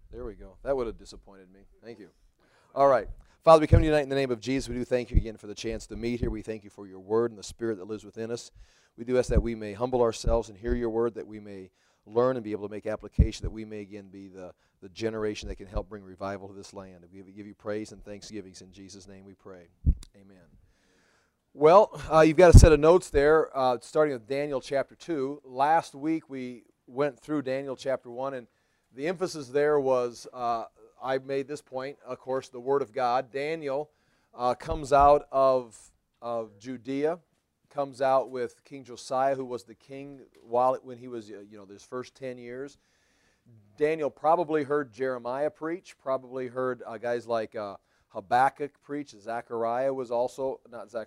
There we go. That would have disappointed me. Thank you. All right. Father, we come to you tonight in the name of Jesus. We do thank you again for the chance to meet here. We thank you for your word and the spirit that lives within us. We do ask that we may humble ourselves and hear your word, that we may learn and be able to make application, that we may again be the generation that can help bring revival to this land. We give you praise and thanksgivings. In Jesus' name we pray. Amen. Well, you've got a set of notes there, starting with Daniel chapter 2. Last week we went through Daniel chapter 1, and the emphasis there was, I made this point, of course, the Word of God. Daniel comes out of Judea, comes out with King Josiah, who was the king when he was, his first 10 years. Daniel probably heard Jeremiah preach, probably heard guys like Habakkuk preach. Zephaniah was also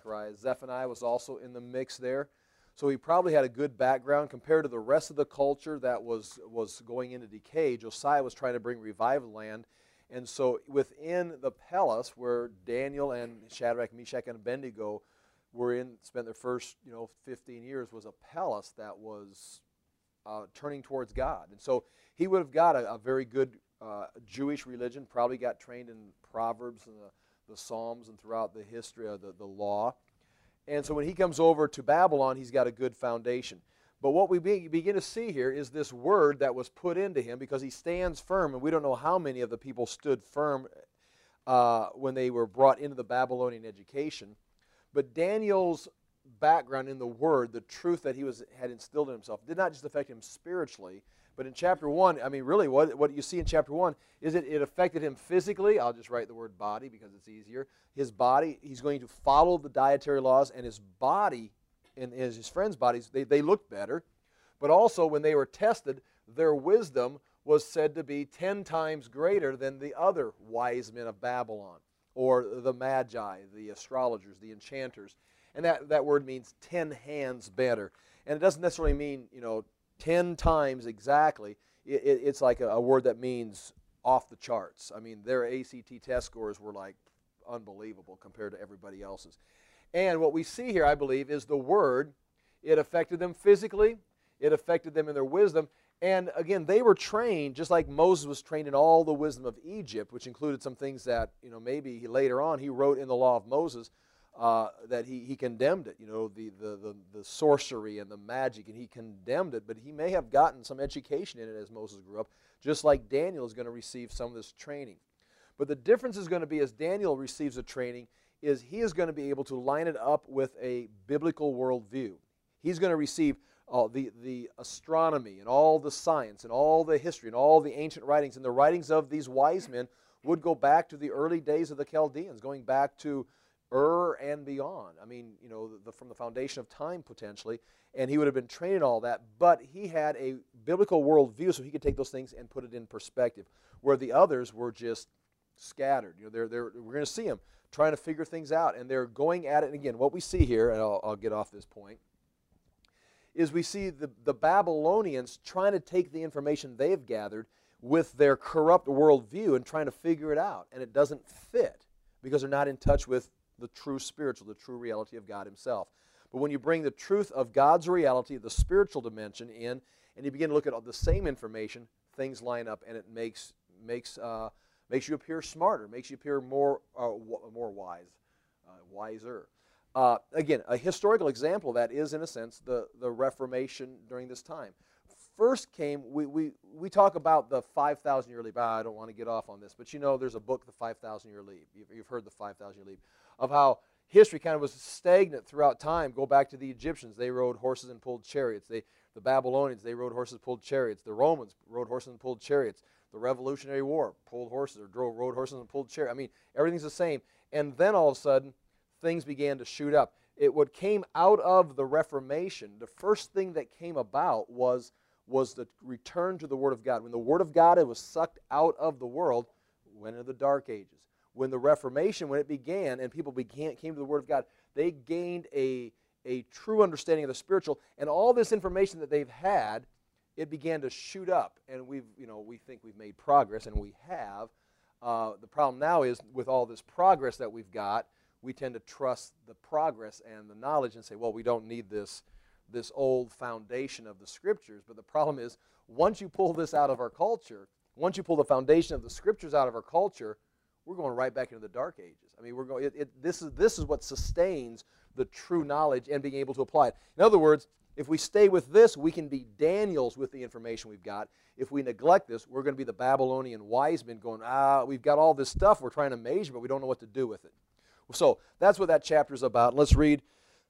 in the mix there. So he probably had a good background compared to the rest of the culture that was going into decay. Josiah was trying to bring revival land. And so within the palace where Daniel and Shadrach, Meshach, and Abednego spent their first 15 years, was a palace that was turning towards God. And so he would have got a very good Jewish religion, probably got trained in Proverbs and the Psalms and throughout the history of the law. And so when he comes over to Babylon, he's got a good foundation. But what we begin to see here is this word that was put into him, because he stands firm, and we don't know how many of the people stood firm when they were brought into the Babylonian education. But Daniel's background in the word, the truth that he had instilled in himself, did not just affect him spiritually, but in chapter 1, I mean, really, what you see in chapter 1 is it affected him physically. I'll just write the word body because it's easier. His body, he's going to follow the dietary laws, and his body and his friends' bodies, they looked better. But also, when they were tested, their wisdom was said to be 10 times greater than the other wise men of Babylon, or the magi, the astrologers, the enchanters. And that word means 10 hands better. And it doesn't necessarily mean, 10 times exactly. It's like a word that means off the charts. I mean, their ACT test scores were like unbelievable compared to everybody else's. And what we see here, I believe, is the word. It affected them physically. It affected them in their wisdom. And again, they were trained, just like Moses was trained in all the wisdom of Egypt, which included some things that, maybe later on he wrote in the law of Moses, that he condemned it, the sorcery and the magic, and he condemned it, but he may have gotten some education in it as Moses grew up, just like Daniel is going to receive some of this training. But the difference is going to be, as Daniel receives the training, is he is going to be able to line it up with a biblical worldview. He's going to receive the astronomy and all the science and all the history and all the ancient writings, and the writings of these wise men would go back to the early days of the Chaldeans, going back to Ur and beyond. I mean, from the foundation of time potentially, and he would have been trained in all that, but he had a biblical worldview, so he could take those things and put it in perspective, where the others were just scattered. We're going to see them trying to figure things out, and they're going at it. And again, what we see here, and I'll get off this point, is we see the Babylonians trying to take the information they've gathered with their corrupt worldview and trying to figure it out, and it doesn't fit because they're not in touch with the true spiritual, the true reality of God himself. But when you bring the truth of God's reality, the spiritual dimension in, and you begin to look at all the same information, things line up, and it makes you appear smarter, makes you appear more wise, wiser. Again, a historical example of that is, in a sense, the Reformation during this time. First came, we talk about the 5,000-year leap. I don't want to get off on this, but there's a book, The 5,000-Year Leap. You've heard the 5,000-year leap, of how history kind of was stagnant throughout time. Go back to the Egyptians. They rode horses and pulled chariots. The Babylonians, they rode horses and pulled chariots. The Romans rode horses and pulled chariots. The Revolutionary War pulled horses or rode horses and pulled chariots. I mean, everything's the same. And then all of a sudden, things began to shoot up. What came out of the Reformation, the first thing that came about was the return to the Word of God. When the Word of God was sucked out of the world, went into the Dark Ages. When the Reformation, when it began and people came to the Word of God, they gained a true understanding of the spiritual, and all this information that they've had, it began to shoot up. And we think we've made progress, and we have. The problem now is, with all this progress that we've got, we tend to trust the progress and the knowledge and say, well, we don't need this old foundation of the Scriptures. But the problem is, once you pull this out of our culture, once you pull the foundation of the Scriptures out of our culture, we're going right back into the dark ages. I mean, we're going. This is what sustains the true knowledge and being able to apply it. In other words, if we stay with this, we can be Daniels with the information we've got. If we neglect this, we're going to be the Babylonian wise men going, we've got all this stuff we're trying to measure, but we don't know what to do with it. So that's what that chapter is about. Let's read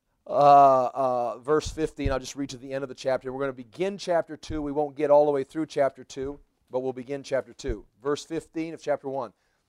verse 15. I'll just read to the end of the chapter. We're going to begin chapter 2. We won't get all the way through chapter 2, but we'll begin chapter 2. Verse 15 of chapter 1.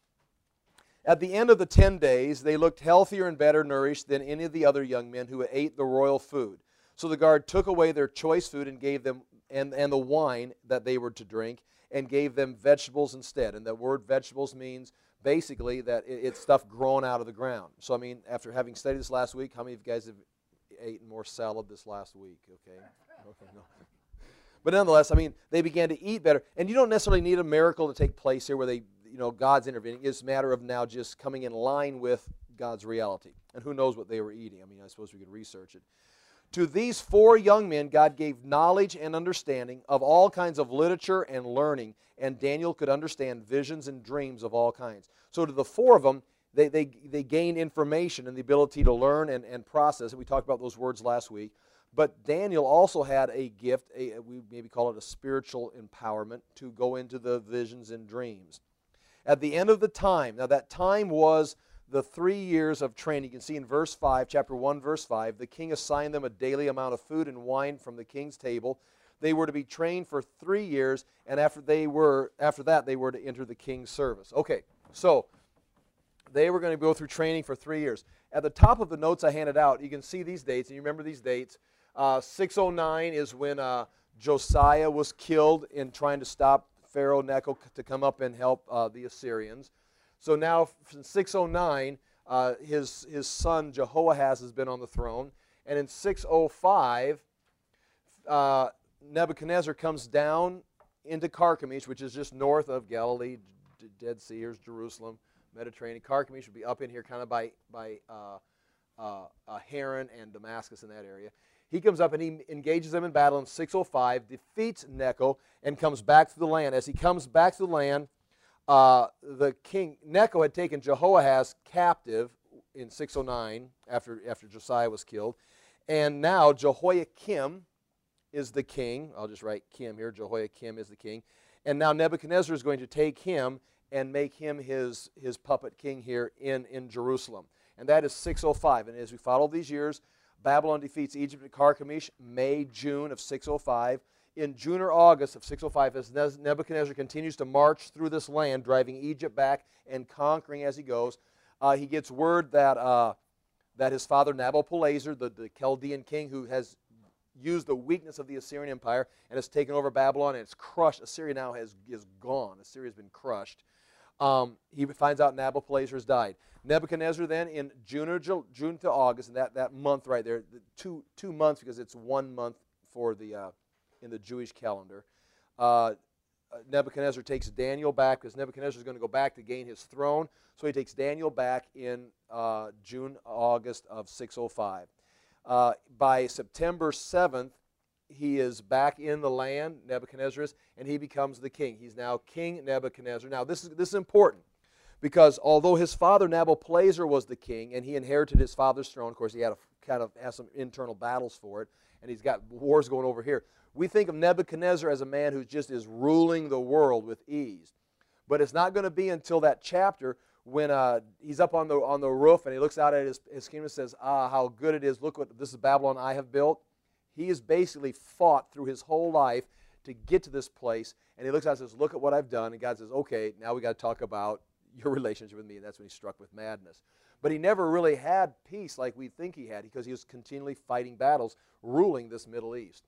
At the end of the 10 days, they looked healthier and better nourished than any of the other young men who ate the royal food. So the guard took away their choice food and gave them and the wine that they were to drink, and gave them vegetables instead. And the word vegetables means basically that it's stuff grown out of the ground. So I mean, after having studied this last week, how many of you guys have eaten more salad this last week? Okay, no. But nonetheless, I mean, they began to eat better. And you don't necessarily need a miracle to take place here where God's intervening. It's a matter of now just coming in line with God's reality. And who knows what they were eating? I mean, I suppose we could research it. To these 4 young men, God gave knowledge and understanding of all kinds of literature and learning, and Daniel could understand visions and dreams of all kinds. So to the 4 of them, they gained information and the ability to learn and process. And we talked about those words last week. But Daniel also had a gift, we maybe call it a spiritual empowerment, to go into the visions and dreams. At the end of the time, now that time was the 3 years of training. You can see in verse 5, chapter 1, verse 5, the king assigned them a daily amount of food and wine from the king's table. They were to be trained for 3 years, and after that, they were to enter the king's service. Okay, so they were going to go through training for 3 years. At the top of the notes I handed out, you can see these dates, and you remember these dates. 609 is when Josiah was killed in trying to stop Pharaoh Necho to come up and help the Assyrians. So now, in 609, his son Jehoahaz has been on the throne. And in 605, Nebuchadnezzar comes down into Carchemish, which is just north of Galilee, Dead Sea, here's Jerusalem, Mediterranean. Carchemish would be up in here kind of by Haran and Damascus in that area. He comes up and he engages them in battle in 605, defeats Necho, and comes back to the land. As he comes back to the land, the king Necho had taken Jehoahaz captive in 609 after Josiah was killed, and now Jehoiakim is the king. I'll just write Kim here. Jehoiakim is the king, and now Nebuchadnezzar is going to take him and make him his puppet king here in Jerusalem, and that is 605. And as we follow these years, Babylon defeats Egypt at Carchemish, May, June of 605. In June or August of 605, as Nebuchadnezzar continues to march through this land, driving Egypt back and conquering as he goes, he gets word that his father Nabopolassar, the Chaldean king who has used the weakness of the Assyrian Empire and has taken over Babylon and it's crushed. Assyria now is gone. Assyria has been crushed. He finds out Nabopolassar has died. Nebuchadnezzar then in June to August, and that month right there, 2 months because it's 1 month for the in the Jewish calendar. Nebuchadnezzar takes Daniel back because Nebuchadnezzar is going to go back to gain his throne. So he takes Daniel back in June, August of 605. By September 7th, he is back in the land, Nebuchadnezzar is, and he becomes the king. He's now King Nebuchadnezzar. Now this is important because although his father Nabopolassar was the king and he inherited his father's throne, of course he had some internal battles for it, and he's got wars going over here. We think of Nebuchadnezzar as a man who just is ruling the world with ease. But it's not going to be until that chapter when he's up on the roof and he looks out at his kingdom and says, how good it is. Look, this is Babylon I have built. He has basically fought through his whole life to get to this place. And he looks out and says, look at what I've done. And God says, okay, now we got to talk about your relationship with me. And that's when he's struck with madness. But he never really had peace like we think he had because he was continually fighting battles, ruling this Middle East.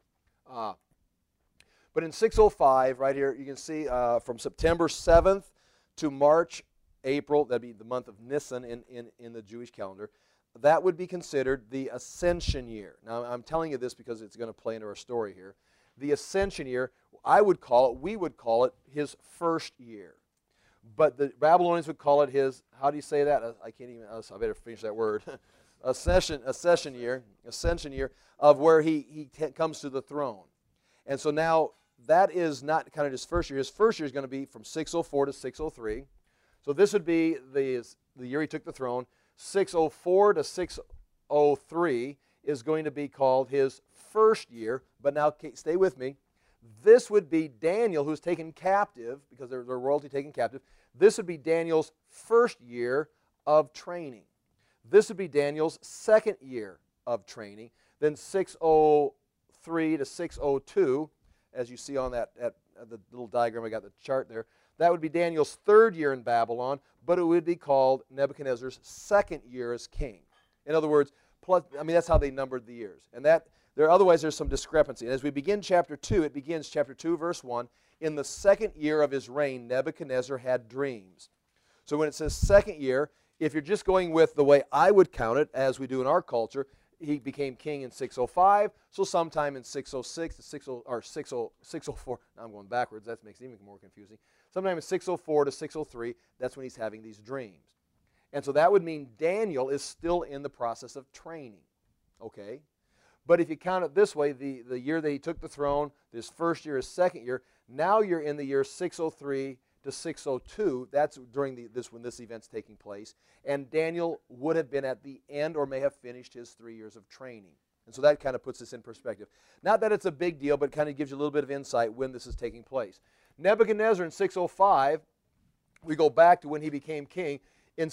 But in 605, right here, you can see from September 7th to March, April, that'd be the month of Nisan in the Jewish calendar, that would be considered the Ascension year. Now, I'm telling you this because it's going to play into our story here. The Ascension year, we would call it his first year. But the Babylonians would call it his, how do you say that? I can't even, I better finish that word. Ascension year of where he comes to the throne. And so now that is not kind of his first year. His first year is going to be from 604 to 603. So this would be the year he took the throne. 604 to 603 is going to be called his first year. But now, stay with me. This would be Daniel, who's taken captive, because they're royalty taken captive. This would be Daniel's first year of training. This would be Daniel's second year of training. Then 603 to 602, as you see on that the little diagram, I got the chart there, that would be Daniel's third year in Babylon, but it would be called Nebuchadnezzar's second year as king. In other words, that's how they numbered the years. And otherwise there's some discrepancy. And as we begin chapter 2, it begins chapter 2, verse 1, in the second year of his reign, Nebuchadnezzar had dreams. So when it says second year, if you're just going with the way I would count it, as we do in our culture, he became king in 605, so sometime in 606 to 604. Now I'm going backwards. That makes it even more confusing. Sometime in 604 to 603, that's when he's having these dreams. And so that would mean Daniel is still in the process of training. Okay? But if you count it this way, the year that he took the throne, this first year, his second year, now you're in the year 603 to 602. That's during when this event's taking place. And Daniel would have been at the end or may have finished his 3 years of training. And so that kind of puts this in perspective. Not that it's a big deal, but it kind of gives you a little bit of insight when this is taking place. Nebuchadnezzar in 605, we go back to when he became king. In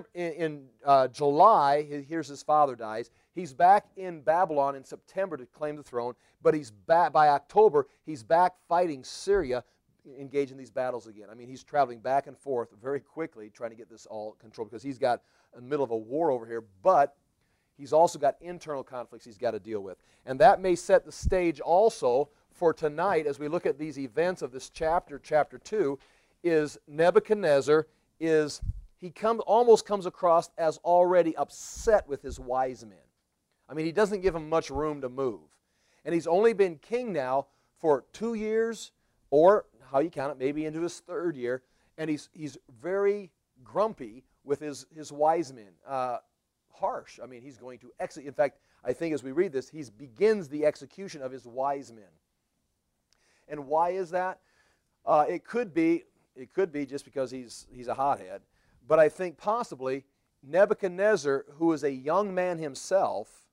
July, here's his father dies. He's back in Babylon in September to claim the throne, but he's back by October. He's back fighting Syria, engaged in these battles again. I mean, he's traveling back and forth very quickly, trying to get this all controlled, because he's got in the middle of a war over here, but he's also got internal conflicts he's got to deal with. And that may set the stage also for tonight as we look at these events of this chapter 2, is Nebuchadnezzar almost comes across as already upset with his wise men. I mean, he doesn't give them much room to move. And he's only been king now for 2 years, or how you count it, maybe into his third year, and he's very grumpy with his wise men. Harsh. I mean, he's going to execute. In fact, I think as we read this, he begins the execution of his wise men. And why is that? It could be just because he's a hothead. But I think possibly Nebuchadnezzar, who is a young man himself,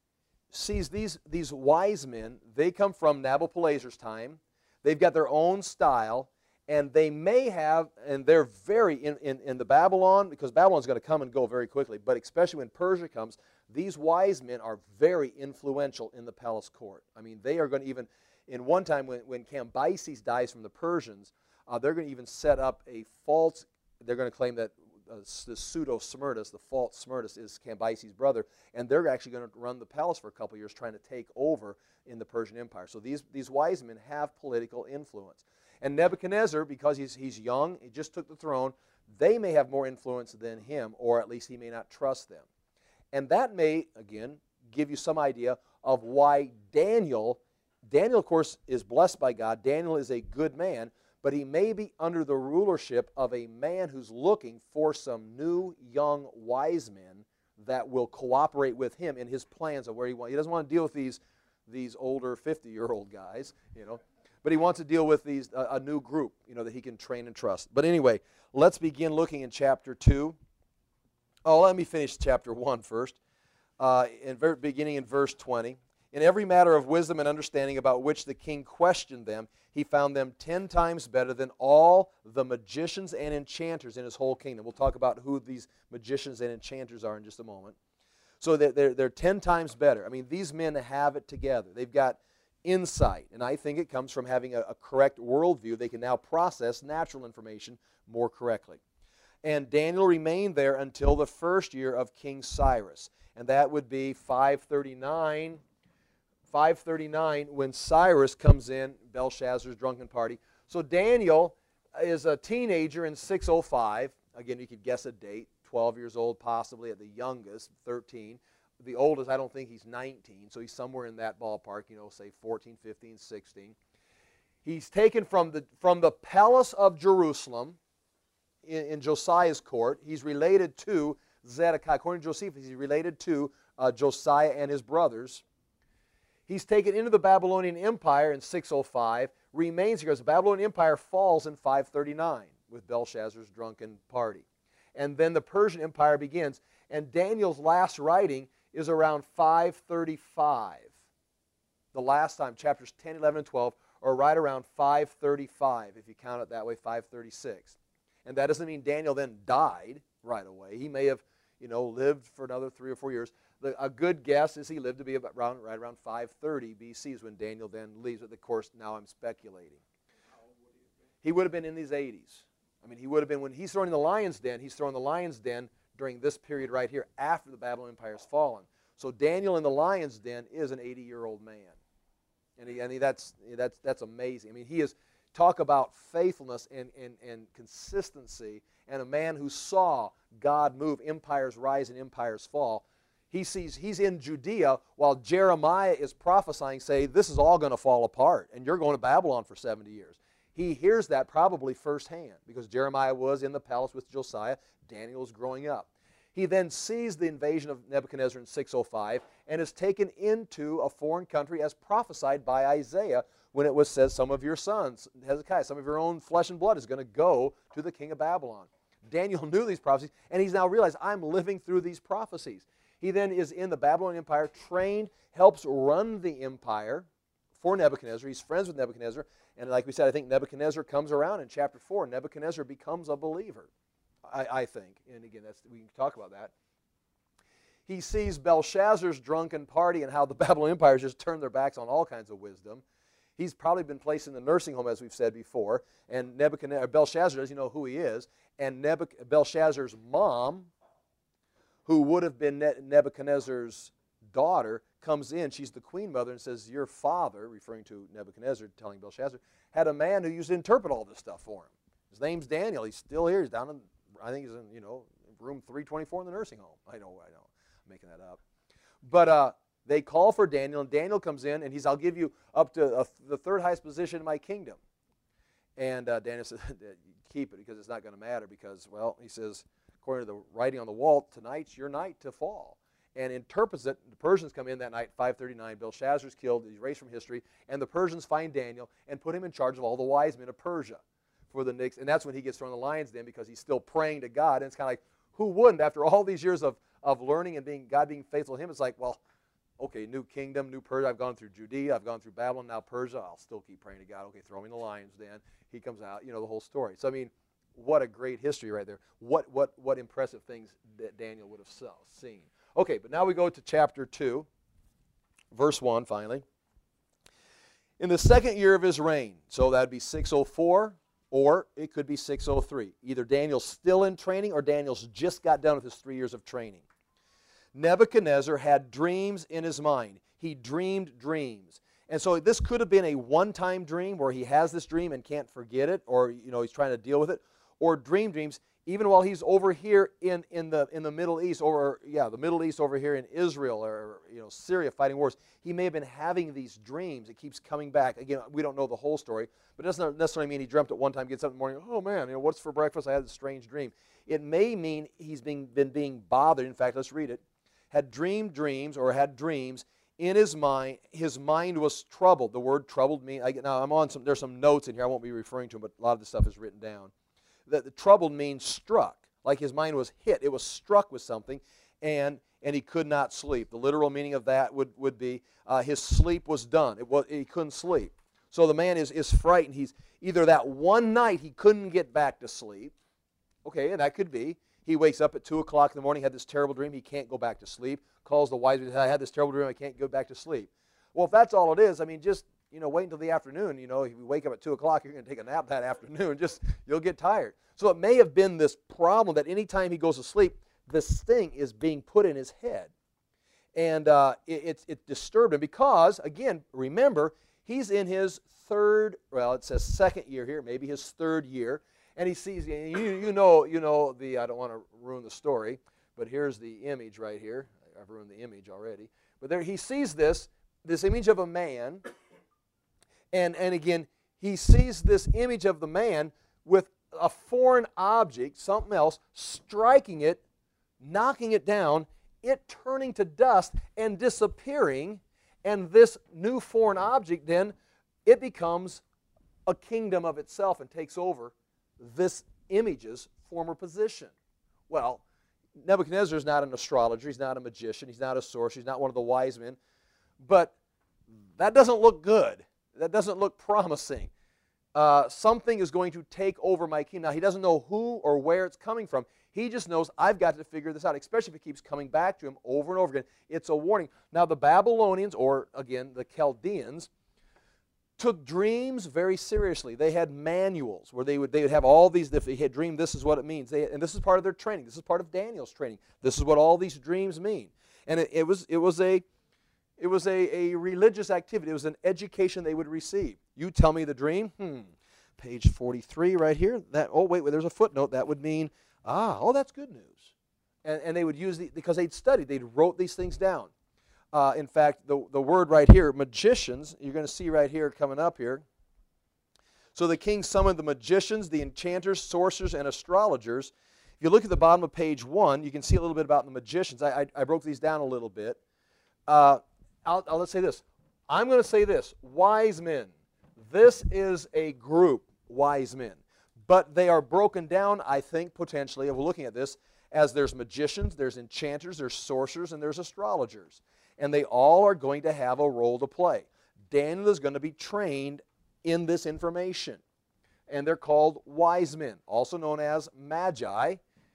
sees these wise men. They come from Nabopolassar's time. They've got their own style, and they may have, and they're very, in the Babylon, because Babylon's going to come and go very quickly, but especially when Persia comes, these wise men are very influential in the palace court. I mean, they are going to even, in one time when Cambyses dies from the Persians, they're going to even set up a false, they're going to claim that the pseudo-Smerdis, the false Smerdis, is Cambyses' brother, and they're actually going to run the palace for a couple years trying to take over in the Persian Empire. So these wise men have political influence. And Nebuchadnezzar, because he's young, he just took the throne, they may have more influence than him, or at least he may not trust them. And that may, again, give you some idea of why Daniel, of course, is blessed by God. Daniel is a good man, but he may be under the rulership of a man who's looking for some new, young, wise men that will cooperate with him in his plans of where he wants. He doesn't want to deal with these older 50-year-old guys, but he wants to deal with a new group, that he can train and trust. But anyway, let's begin looking in chapter 2. Oh, let me finish chapter 1 first, beginning in verse 20. In every matter of wisdom and understanding about which the king questioned them, he found them 10 times better than all the magicians and enchanters in his whole kingdom. We'll talk about who these magicians and enchanters are in just a moment. So they're 10 times better. I mean, these men have it together. They've got insight, and I think it comes from having a correct worldview. They can now process natural information more correctly. And Daniel remained there until the first year of King Cyrus, and that would be 539 when Cyrus comes in, Belshazzar's drunken party. So Daniel is a teenager in 605. Again, you could guess a date, 12 years old possibly at the youngest, 13. The oldest, I don't think he's 19, so he's somewhere in that ballpark, say 14, 15, 16. He's taken from the palace of Jerusalem in Josiah's court. He's related to Zedekiah. According to Josephus, he's related to Josiah and his brothers. He's taken into the Babylonian Empire in 605, remains here because the Babylonian Empire falls in 539 with Belshazzar's drunken party. And then the Persian Empire begins, and Daniel's last writing is around 535. The last time, chapters 10, 11, and 12 are right around 535, if you count it that way, 536. And that doesn't mean Daniel then died right away. He may have, lived for another 3 or 4 years. A good guess is he lived to be right around 530 BC is when Daniel then leaves. Of course, now I'm speculating. How old would he have been? He would have been in his 80s. I mean, he would have been, when he's thrown in the lion's den, he's thrown in the lion's den during this period right here after the Babylonian Empire has fallen. So Daniel in the lion's den is an 80-year-old man. And that's amazing. I mean, he is, talk about faithfulness and consistency, and a man who saw God move, empires rise and empires fall. He's in Judea while Jeremiah is prophesying, saying, this is all going to fall apart, and you're going to Babylon for 70 years. He hears that probably firsthand because Jeremiah was in the palace with Josiah. Daniel is growing up. He then sees the invasion of Nebuchadnezzar in 605 and is taken into a foreign country as prophesied by Isaiah when it was said, some of your sons, Hezekiah, some of your own flesh and blood is going to go to the king of Babylon. Daniel knew these prophecies, and he's now realized, I'm living through these prophecies. He then is in the Babylonian Empire, trained, helps run the empire for Nebuchadnezzar. He's friends with Nebuchadnezzar. And like we said, I think Nebuchadnezzar comes around in chapter 4. Nebuchadnezzar becomes a believer, I think. And again, we can talk about that. He sees Belshazzar's drunken party and how the Babylonian Empire just turned their backs on all kinds of wisdom. He's probably been placed in the nursing home, as we've said before. And Belshazzar doesn't know who he is. And Belshazzar's mom, who would have been Nebuchadnezzar's daughter, comes in. She's the queen mother and says, your father, referring to Nebuchadnezzar, telling Belshazzar, had a man who used to interpret all this stuff for him. His name's Daniel. He's still here. He's down in, I think he's in, room 324 in the nursing home. I know. I'm making that up. But they call for Daniel, and Daniel comes in, and I'll give you up to the third highest position in my kingdom. And Daniel says, keep it, because it's not going to matter, because, well, he says, according to the writing on the wall, tonight's your night to fall. And interprets it. The Persians come in that night, 539. Belshazzar's killed. He's erased from history. And the Persians find Daniel and put him in charge of all the wise men of Persia for the next. And that's when he gets thrown in the lion's den because he's still praying to God. And it's kind of like, who wouldn't? After all these years of learning and God being faithful to him, it's like, well, okay, new kingdom, new Persia. I've gone through Judea. I've gone through Babylon. Now Persia. I'll still keep praying to God. Okay, throw me in the lion's den. He comes out. The whole story. So, I mean, what a great history right there. What impressive things that Daniel would have seen. Okay, but now we go to chapter 2, verse 1 finally. In the second year of his reign, so that would be 604, or it could be 603. Either Daniel's still in training or Daniel's just got done with his 3 years of training. Nebuchadnezzar had dreams in his mind. He dreamed dreams. And so this could have been a one-time dream where he has this dream and can't forget it, or he's trying to deal with it, or dreams even while he's over here in the Middle East, the Middle East over here in Israel or Syria fighting wars. He may have been having these dreams. It keeps coming back. Again, we don't know the whole story, but it doesn't necessarily mean he dreamt at one time, gets up in the morning, oh man, what's for breakfast? I had this strange dream. It may mean he's been being bothered. In fact, let's read it. Had dreamed dreams or had dreams in his mind. His mind was troubled. The word troubled means, there's some notes in here I won't be referring to them, but a lot of the stuff is written down. That the troubled means struck, like his mind was hit. It was struck with something, and he could not sleep. The literal meaning of that would be his sleep was done. He couldn't sleep. So the man is frightened. He's either that one night he couldn't get back to sleep. Okay, and that could be. He wakes up at 2 o'clock in the morning, had this terrible dream. He can't go back to sleep. Calls the wise men, I had this terrible dream. I can't go back to sleep. Well, if that's all it is, I mean, just wait until the afternoon. If you wake up at 2 o'clock, you're going to take a nap that afternoon. You'll get tired. So it may have been this problem that any time he goes to sleep, this thing is being put in his head. And it disturbed him because, again, remember, he's in his it says second year here, maybe his third year. And he sees, I don't want to ruin the story, but here's the image right here. I've ruined the image already. But there he sees this image of a man. And again, he sees this image of the man with a foreign object, something else, striking it, knocking it down, it turning to dust and disappearing. And this new foreign object then, it becomes a kingdom of itself and takes over this image's former position. Well, Nebuchadnezzar is not an astrologer, he's not a magician, he's not a sorcerer, he's not one of the wise men, but that doesn't look good. That doesn't look promising. Something is going to take over my kingdom. Now, he doesn't know who or where it's coming from. He just knows, I've got to figure this out, especially if it keeps coming back to him over and over again. It's a warning. Now, the Babylonians, or again, the Chaldeans, took dreams very seriously. They had manuals where they would have all these, if they had dreamed, this is what it means. And this is part of their training. This is part of Daniel's training. This is what all these dreams mean. And it was a religious activity. It was an education they would receive. You tell me the dream. Page 43 right here. Wait, there's a footnote. That would mean, that's good news. And they would use because they'd studied. They'd wrote these things down. In fact, the word right here, magicians, you're going to see right here coming up here. So the king summoned the magicians, the enchanters, sorcerers, and astrologers. If you look at the bottom of page 1, you can see a little bit about the magicians. I broke these down a little bit. Let's say this. I'm going to say this. Wise men. This is a group, wise men. But they are broken down, I think, potentially, if we're looking at this, as there's magicians, there's enchanters, there's sorcerers, and there's astrologers. And they all are going to have a role to play. Daniel is going to be trained in this information. And they're called wise men, also known as magi,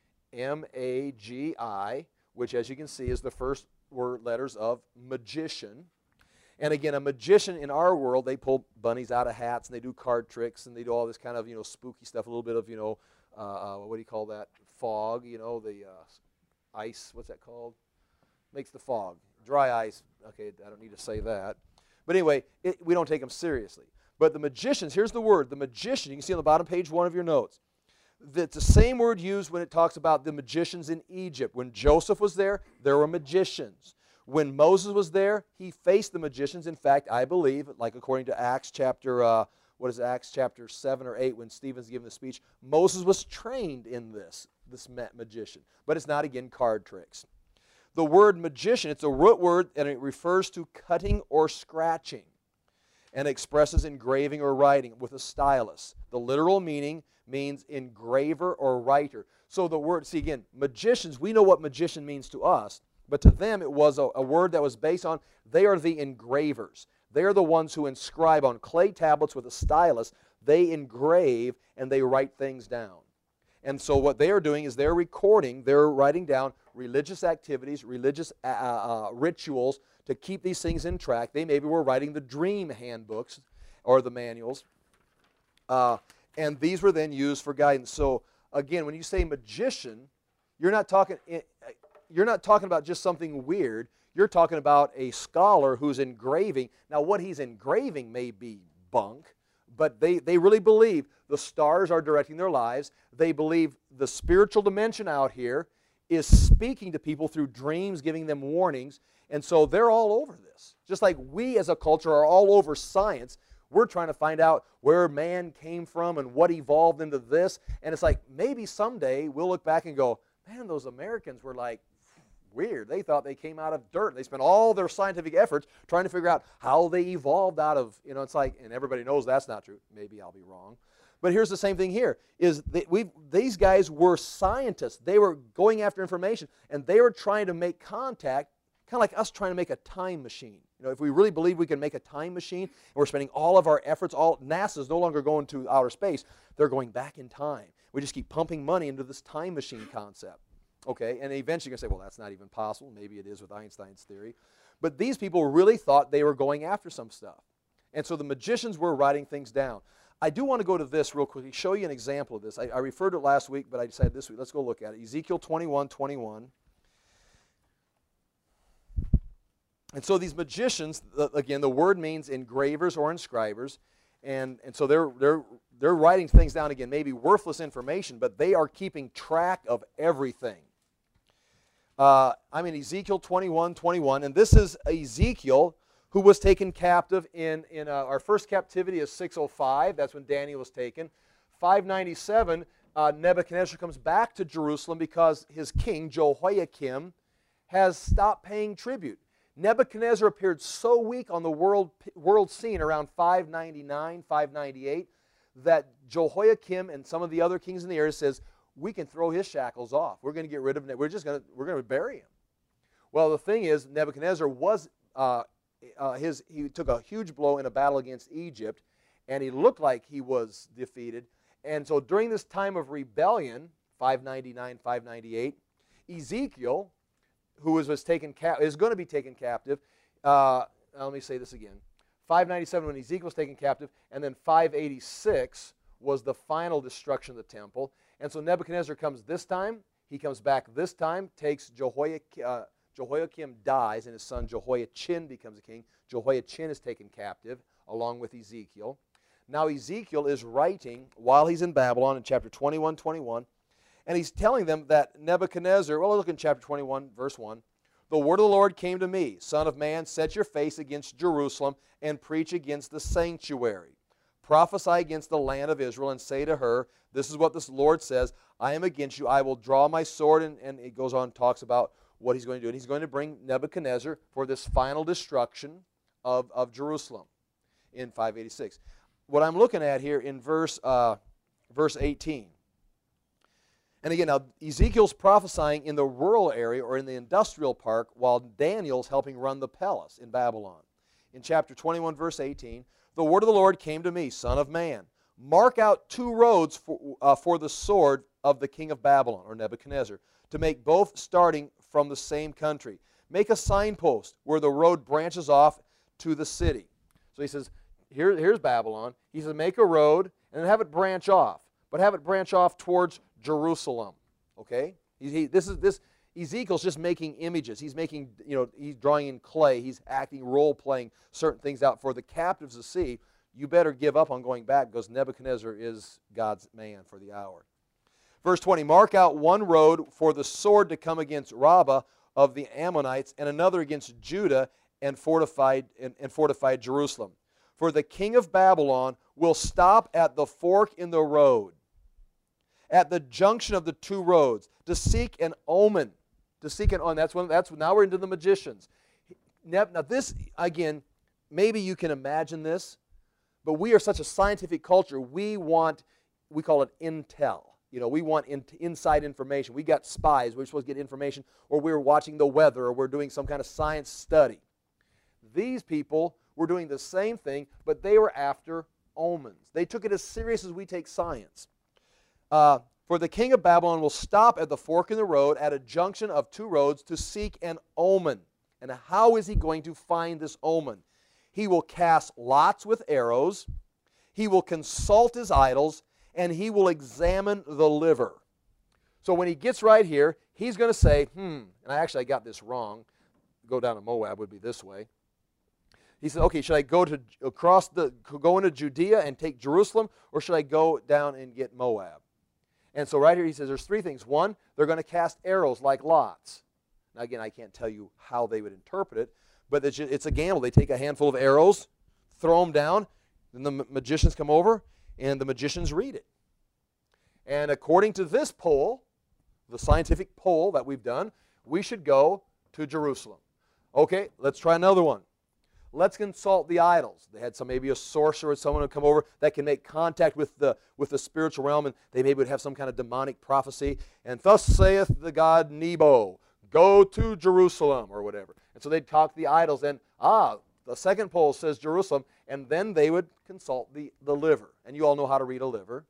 M-A-G-I, which, as you can see, is the first word letters of magician. And again, a magician in our world, they pull bunnies out of hats, and they do card tricks, and they do all this kind of, spooky stuff, a little bit of, what do you call that? Fog, the ice, what's that called? Makes the fog. Dry ice. Okay, I don't need to say that. But anyway, we don't take them seriously. But the magicians, here's the word, the magician, you can see on the bottom page 1 of your notes. It's the same word used when it talks about the magicians in Egypt. When Joseph was there were magicians. When Moses was there, he faced the magicians. In fact, I believe, like according to Acts chapter, Acts chapter 7 or 8, when Stephen's giving the speech, Moses was trained in this magician. But it's not, again, card tricks. The word magician, it's a root word, and it refers to cutting or scratching, and expresses engraving or writing with a stylus. The literal meaning means engraver or writer. So the word, see again, magicians, we know what magician means to us, but to them it was a word that was based on, they are the engravers. They are the ones who inscribe on clay tablets with a stylus. They engrave and they write things down. And so what they are doing is they're recording, they're writing down religious activities, religious rituals to keep these things in track. They maybe were writing the dream handbooks or the manuals. And these were then used for guidance. So again, when you say magician, you're not talking about just something weird. You're talking about a scholar who's engraving. Now, what he's engraving may be bunk, but they really believe the stars are directing their lives. They believe the spiritual dimension out here is speaking to people through dreams, giving them warnings. And so they're all over this. Just like we as a culture are all over science, we're trying to find out where man came from and what evolved into this. And it's like maybe someday we'll look back and go, man, those Americans were like weird. They thought they came out of dirt. They spent all their scientific efforts trying to figure out how they evolved out of, it's like, and everybody knows that's not true. Maybe I'll be wrong. But here's the same thing here, is these guys were scientists. They were going after information, and they were trying to make contact, kind of like us trying to make a time machine. If we really believe we can make a time machine, and we're spending all of our efforts, NASA's no longer going to outer space. They're going back in time. We just keep pumping money into this time machine concept. Okay, and eventually you're going to say, well, that's not even possible. Maybe it is with Einstein's theory. But these people really thought they were going after some stuff. And so the magicians were writing things down. I do want to go to this real quickly, show you an example of this. I referred to it last week, but I decided this week, let's go look at it. Ezekiel 21:21. And so these magicians, again, the word means engravers or inscribers. And so they're writing things down, again, maybe worthless information, but they are keeping track of everything. I'm in Ezekiel 21:21, and this is Ezekiel who was taken captive in our first captivity is 605. That's when Daniel was taken. 597, Nebuchadnezzar comes back to Jerusalem because his king, Jehoiakim, has stopped paying tribute. Nebuchadnezzar appeared so weak on the world scene around 599, 598, that Jehoiakim and some of the other kings in the area says, we can throw his shackles off. We're going to get rid of him. We're going to bury him. Well, the thing is, Nebuchadnezzar was he took a huge blow in a battle against Egypt, and he looked like he was defeated. And so during this time of rebellion, 599, 598, Ezekiel, who is going to be taken captive. Let me say this again. 597 when Ezekiel was taken captive, and then 586 was the final destruction of the temple. And so Nebuchadnezzar comes this time. He comes back this time, takes Jehoiakim dies, and his son Jehoiachin becomes a king. Jehoiachin is taken captive along with Ezekiel. Now Ezekiel is writing while he's in Babylon in chapter 21, and he's telling them that Nebuchadnezzar, well, look in chapter 21, verse 1. The word of the Lord came to me, Son of man, set your face against Jerusalem and preach against the sanctuary. Prophesy against the land of Israel and say to her, this is what the Lord says, I am against you, I will draw my sword, and it goes on and talks about what he's going to do. And he's going to bring Nebuchadnezzar for this final destruction of Jerusalem in 586. What I'm looking at here in verse 18. And again, now Ezekiel's prophesying in the rural area or in the industrial park while Daniel's helping run the palace in Babylon. In chapter 21, verse 18, the word of the Lord came to me, Son of man, mark out 2 roads for the sword of the king of Babylon, or Nebuchadnezzar, to make both starting from the same country. Make a signpost where the road branches off to the city. So he says, here's Babylon. He says, make a road and then have it branch off, but have it branch off towards Jerusalem. Okay? Ezekiel's just making images. He's making, he's drawing in clay. He's acting, role-playing certain things out for the captives to see. You better give up on going back because Nebuchadnezzar is God's man for the hour. Verse 20, mark out 1 road for the sword to come against Rabbah of the Ammonites and another against Judah and fortified Jerusalem. For the king of Babylon will stop at the fork in the road, at the junction of the 2 roads, to seek an omen. Now we're into the magicians. Now this, again, maybe you can imagine this, but we are such a scientific culture. We call it intel. We want inside information. We got spies. We're supposed to get information, or we're watching the weather, or we're doing some kind of science study. These people were doing the same thing, but they were after omens. They took it as serious as we take science. For the king of Babylon will stop at the fork in the road at a junction of 2 roads to seek an omen. And how is he going to find this omen? He will cast lots with arrows. He will consult his idols, and he will examine the liver. So when he gets right here, he's going to say, and I got this wrong. Go down to Moab would be this way. He said, okay, should I go into Judea and take Jerusalem, or should I go down and get Moab? And so right here he says there's 3 things. 1, they're going to cast arrows like lots. Now again, I can't tell you how they would interpret it, but it's a gamble. They take a handful of arrows, throw them down, then the magicians come over, and the magicians read it. And according to this poll, the scientific poll that we've done, we should go to Jerusalem. Okay, let's try another one. Let's consult the idols. They had maybe a sorcerer or someone who come over that can make contact with the spiritual realm, and they maybe would have some kind of demonic prophecy. And thus saith the god Nebo, go to Jerusalem, or whatever. And so they'd talk to the idols, and the second poll says Jerusalem, and then they would consult the liver. And you all know how to read a liver.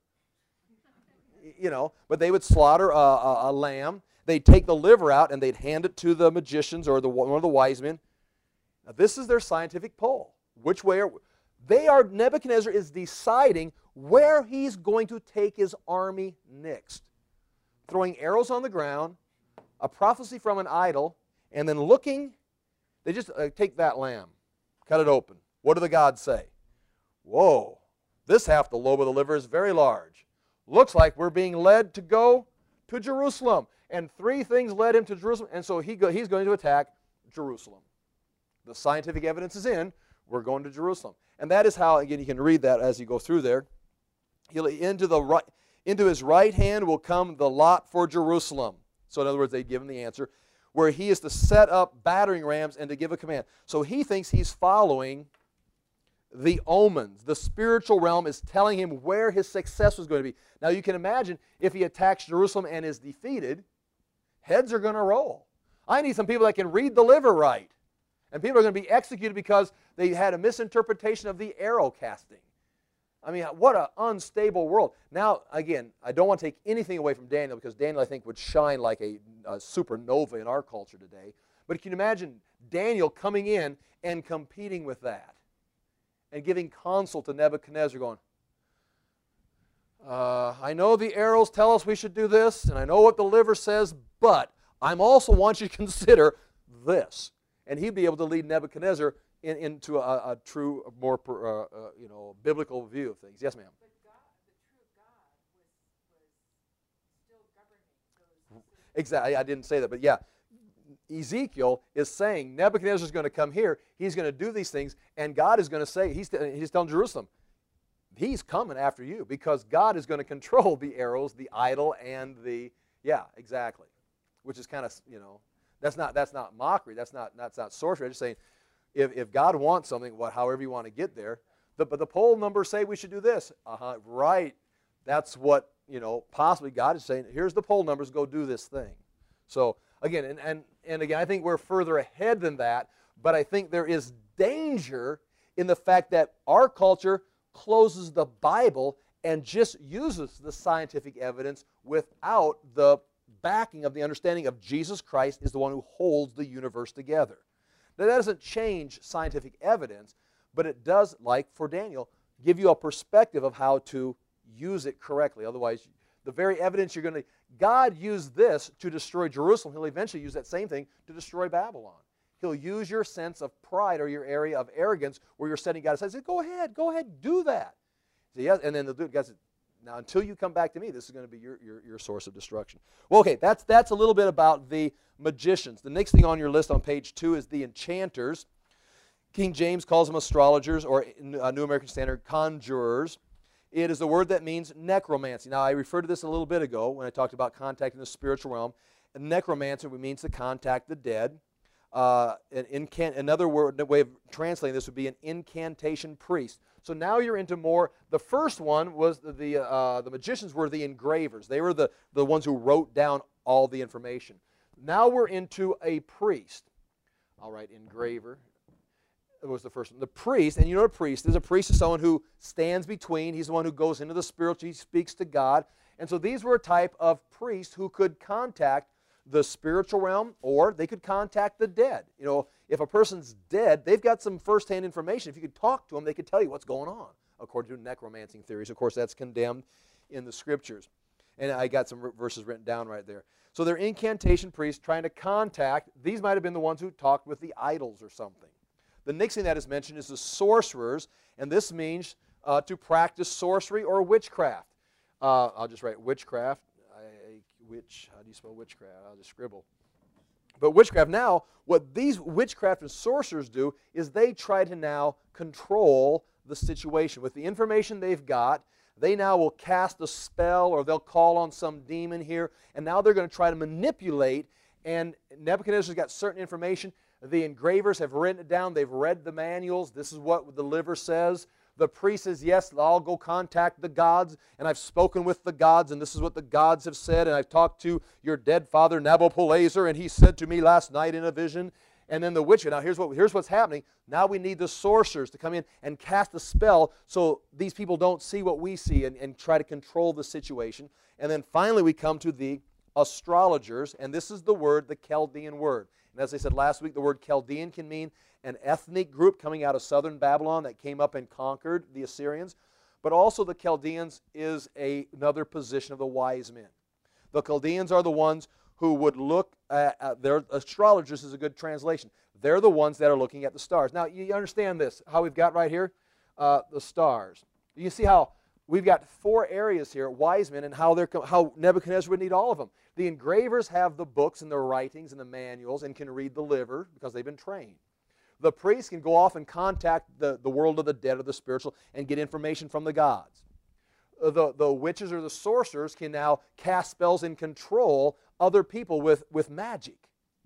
But they would slaughter a lamb. They'd take the liver out, and they'd hand it to the magicians or one of the wise men. Now, this is their scientific poll. Which way Nebuchadnezzar is deciding where he's going to take his army next. Throwing arrows on the ground, a prophecy from an idol, and then looking, they just take that lamb, cut it open. What do the gods say? Whoa, this half the lobe of the liver is very large. Looks like we're being led to go to Jerusalem. And 3 things led him to Jerusalem, and so he's going to attack Jerusalem. The scientific evidence is in. We're going to Jerusalem. And that is how, again, you can read that as you go through there. Into his right hand will come the lot for Jerusalem. So in other words, they give him the answer. where he is to set up battering rams and to give a command. So he thinks he's following the omens. The spiritual realm is telling him where his success was going to be. Now you can imagine if he attacks Jerusalem and is defeated, heads are going to roll. I need some people that can read the liver right. And people are going to be executed because they had a misinterpretation of the arrow casting. I mean, what an unstable world. Now, again, I don't want to take anything away from Daniel because Daniel, I think, would shine like a supernova in our culture today. But can you imagine Daniel coming in and competing with that and giving counsel to Nebuchadnezzar going, I know the arrows tell us we should do this, and I know what the liver says, but I also want you to consider this. And he'd be able to lead Nebuchadnezzar into a true, more biblical view of things. Yes, ma'am. But God, the true God, was still governing those. Exactly. I didn't say that, but yeah. Ezekiel is saying Nebuchadnezzar is going to come here. He's going to do these things, and God is going to say, he's telling Jerusalem, he's coming after you because God is going to control the arrows, the idol, and the, yeah, exactly. Which is kind of, that's not mockery. That's not sorcery. I'm just saying, if God wants something, however you want to get there, but the poll numbers say we should do this. Right. That's what, possibly God is saying, here's the poll numbers, go do this thing. So, again, and again, I think we're further ahead than that, but I think there is danger in the fact that our culture closes the Bible and just uses the scientific evidence without the backing of the understanding of Jesus Christ is the one who holds the universe together. Now, that doesn't change scientific evidence, but it does, like for Daniel, give you a perspective of how to use it correctly. Otherwise, the very evidence you're going to... God used this to destroy Jerusalem. He'll eventually use that same thing to destroy Babylon. He'll use your sense of pride or your area of arrogance where you're setting God aside. Say, go ahead, do that. So, yes, and then the guy says, now until you come back to me, this is going to be your source of destruction. Well, okay, that's a little bit about the magicians. The next thing on your list on page 2 is the enchanters. King James calls them astrologers, or New American Standard, conjurers. It is a word that means necromancy. Now, I referred to this a little bit ago when I talked about contacting the spiritual realm. Necromancer means to contact the dead. Another way of translating this would be an incantation priest. So now you're into more, the first one was the magicians were the engravers. They were the ones who wrote down all the information. Now we're into a priest. All right, engraver. It was the first one. The priest, and you know what a priest is. A priest is someone who stands between. He's the one who goes into the spiritual. He speaks to God. And so these were a type of priest who could contact the spiritual realm, or they could contact the dead. If a person's dead, they've got some first-hand information. If you could talk to them, they could tell you what's going on, according to necromancing theories. Of course, that's condemned in the Scriptures. And I got some verses written down right there. So they're incantation priests trying to contact. These might have been the ones who talked with the idols or something. The next thing that is mentioned is the sorcerers, and this means to practice sorcery or witchcraft. I'll just write witchcraft. How do you spell witchcraft? I'll just scribble. But witchcraft, now, what these witchcraft and sorcerers do is they try to now control the situation. With the information they've got, they now will cast a spell or they'll call on some demon here, and now they're going to try to manipulate, and Nebuchadnezzar's got certain information. The engravers have written it down. They've read the manuals. This is what the liver says. The priest says, yes, I'll go contact the gods, and I've spoken with the gods, and this is what the gods have said, and I've talked to your dead father, Nabopolassar, and he said to me last night in a vision. And then the witch. Now, here's what's happening. Now we need the sorcerers to come in and cast a spell so these people don't see what we see and try to control the situation. And then finally we come to the astrologers, and this is the word, the Chaldean word. And as I said last week, the word Chaldean can mean an ethnic group coming out of southern Babylon that came up and conquered the Assyrians. But also the Chaldeans is another position of the wise men. The Chaldeans are the ones who would look at their astrologers is a good translation. They're the ones that are looking at the stars. Now, you understand this, how we've got right here? The stars. You see how we've got 4 areas here, wise men, and how Nebuchadnezzar would need all of them. The engravers have the books and the writings and the manuals and can read the liver because they've been trained. The priests can go off and contact the world of the dead or the spiritual and get information from the gods. The witches or the sorcerers can now cast spells and control other people with magic.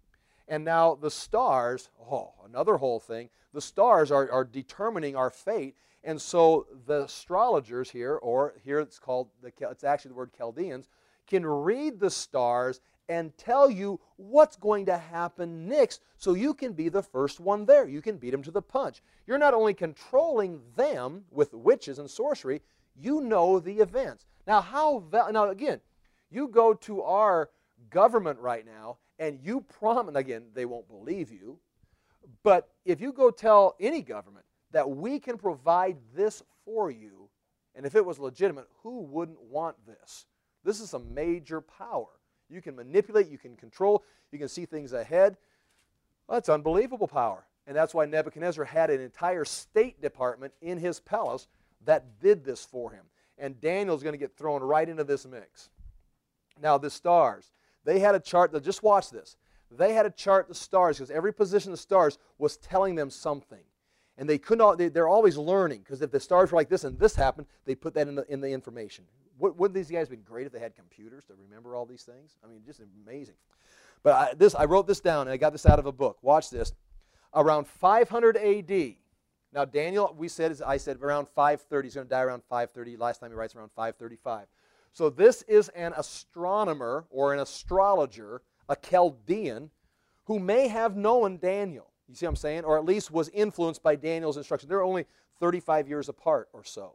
And now the stars, another whole thing, the stars are determining our fate. And so the astrologers here, or here it's actually the word Chaldeans, can read the stars and tell you what's going to happen next so you can be the first one there. You can beat them to the punch. You're not only controlling them with witches and sorcery, you know the events. Now, now again, you go to our government right now and you promise, again, they won't believe you, but if you go tell any government that we can provide this for you, and if it was legitimate, who wouldn't want this? This is a major power. You can manipulate, you can control, you can see things ahead. Well, that's unbelievable power. And that's why Nebuchadnezzar had an entire State Department in his palace that did this for him. And Daniel's going to get thrown right into this mix. Now, the stars. They had a chart. Just watch this. They had to chart the stars because every position of the stars was telling them something. And they could not, they're always learning, because if the stars were like this and this happened, they put that in the information. Wouldn't these guys have been great if they had computers to remember all these things? I mean, just amazing. But I wrote this down, and I got this out of a book. Watch this. Around 500 A.D. Now, Daniel, I said around 530. He's going to die around 530. Last time he writes around 535. So this is an astronomer or an astrologer, a Chaldean, who may have known Daniel. You see what I'm saying? Or at least was influenced by Daniel's instruction. They're only 35 years apart or so.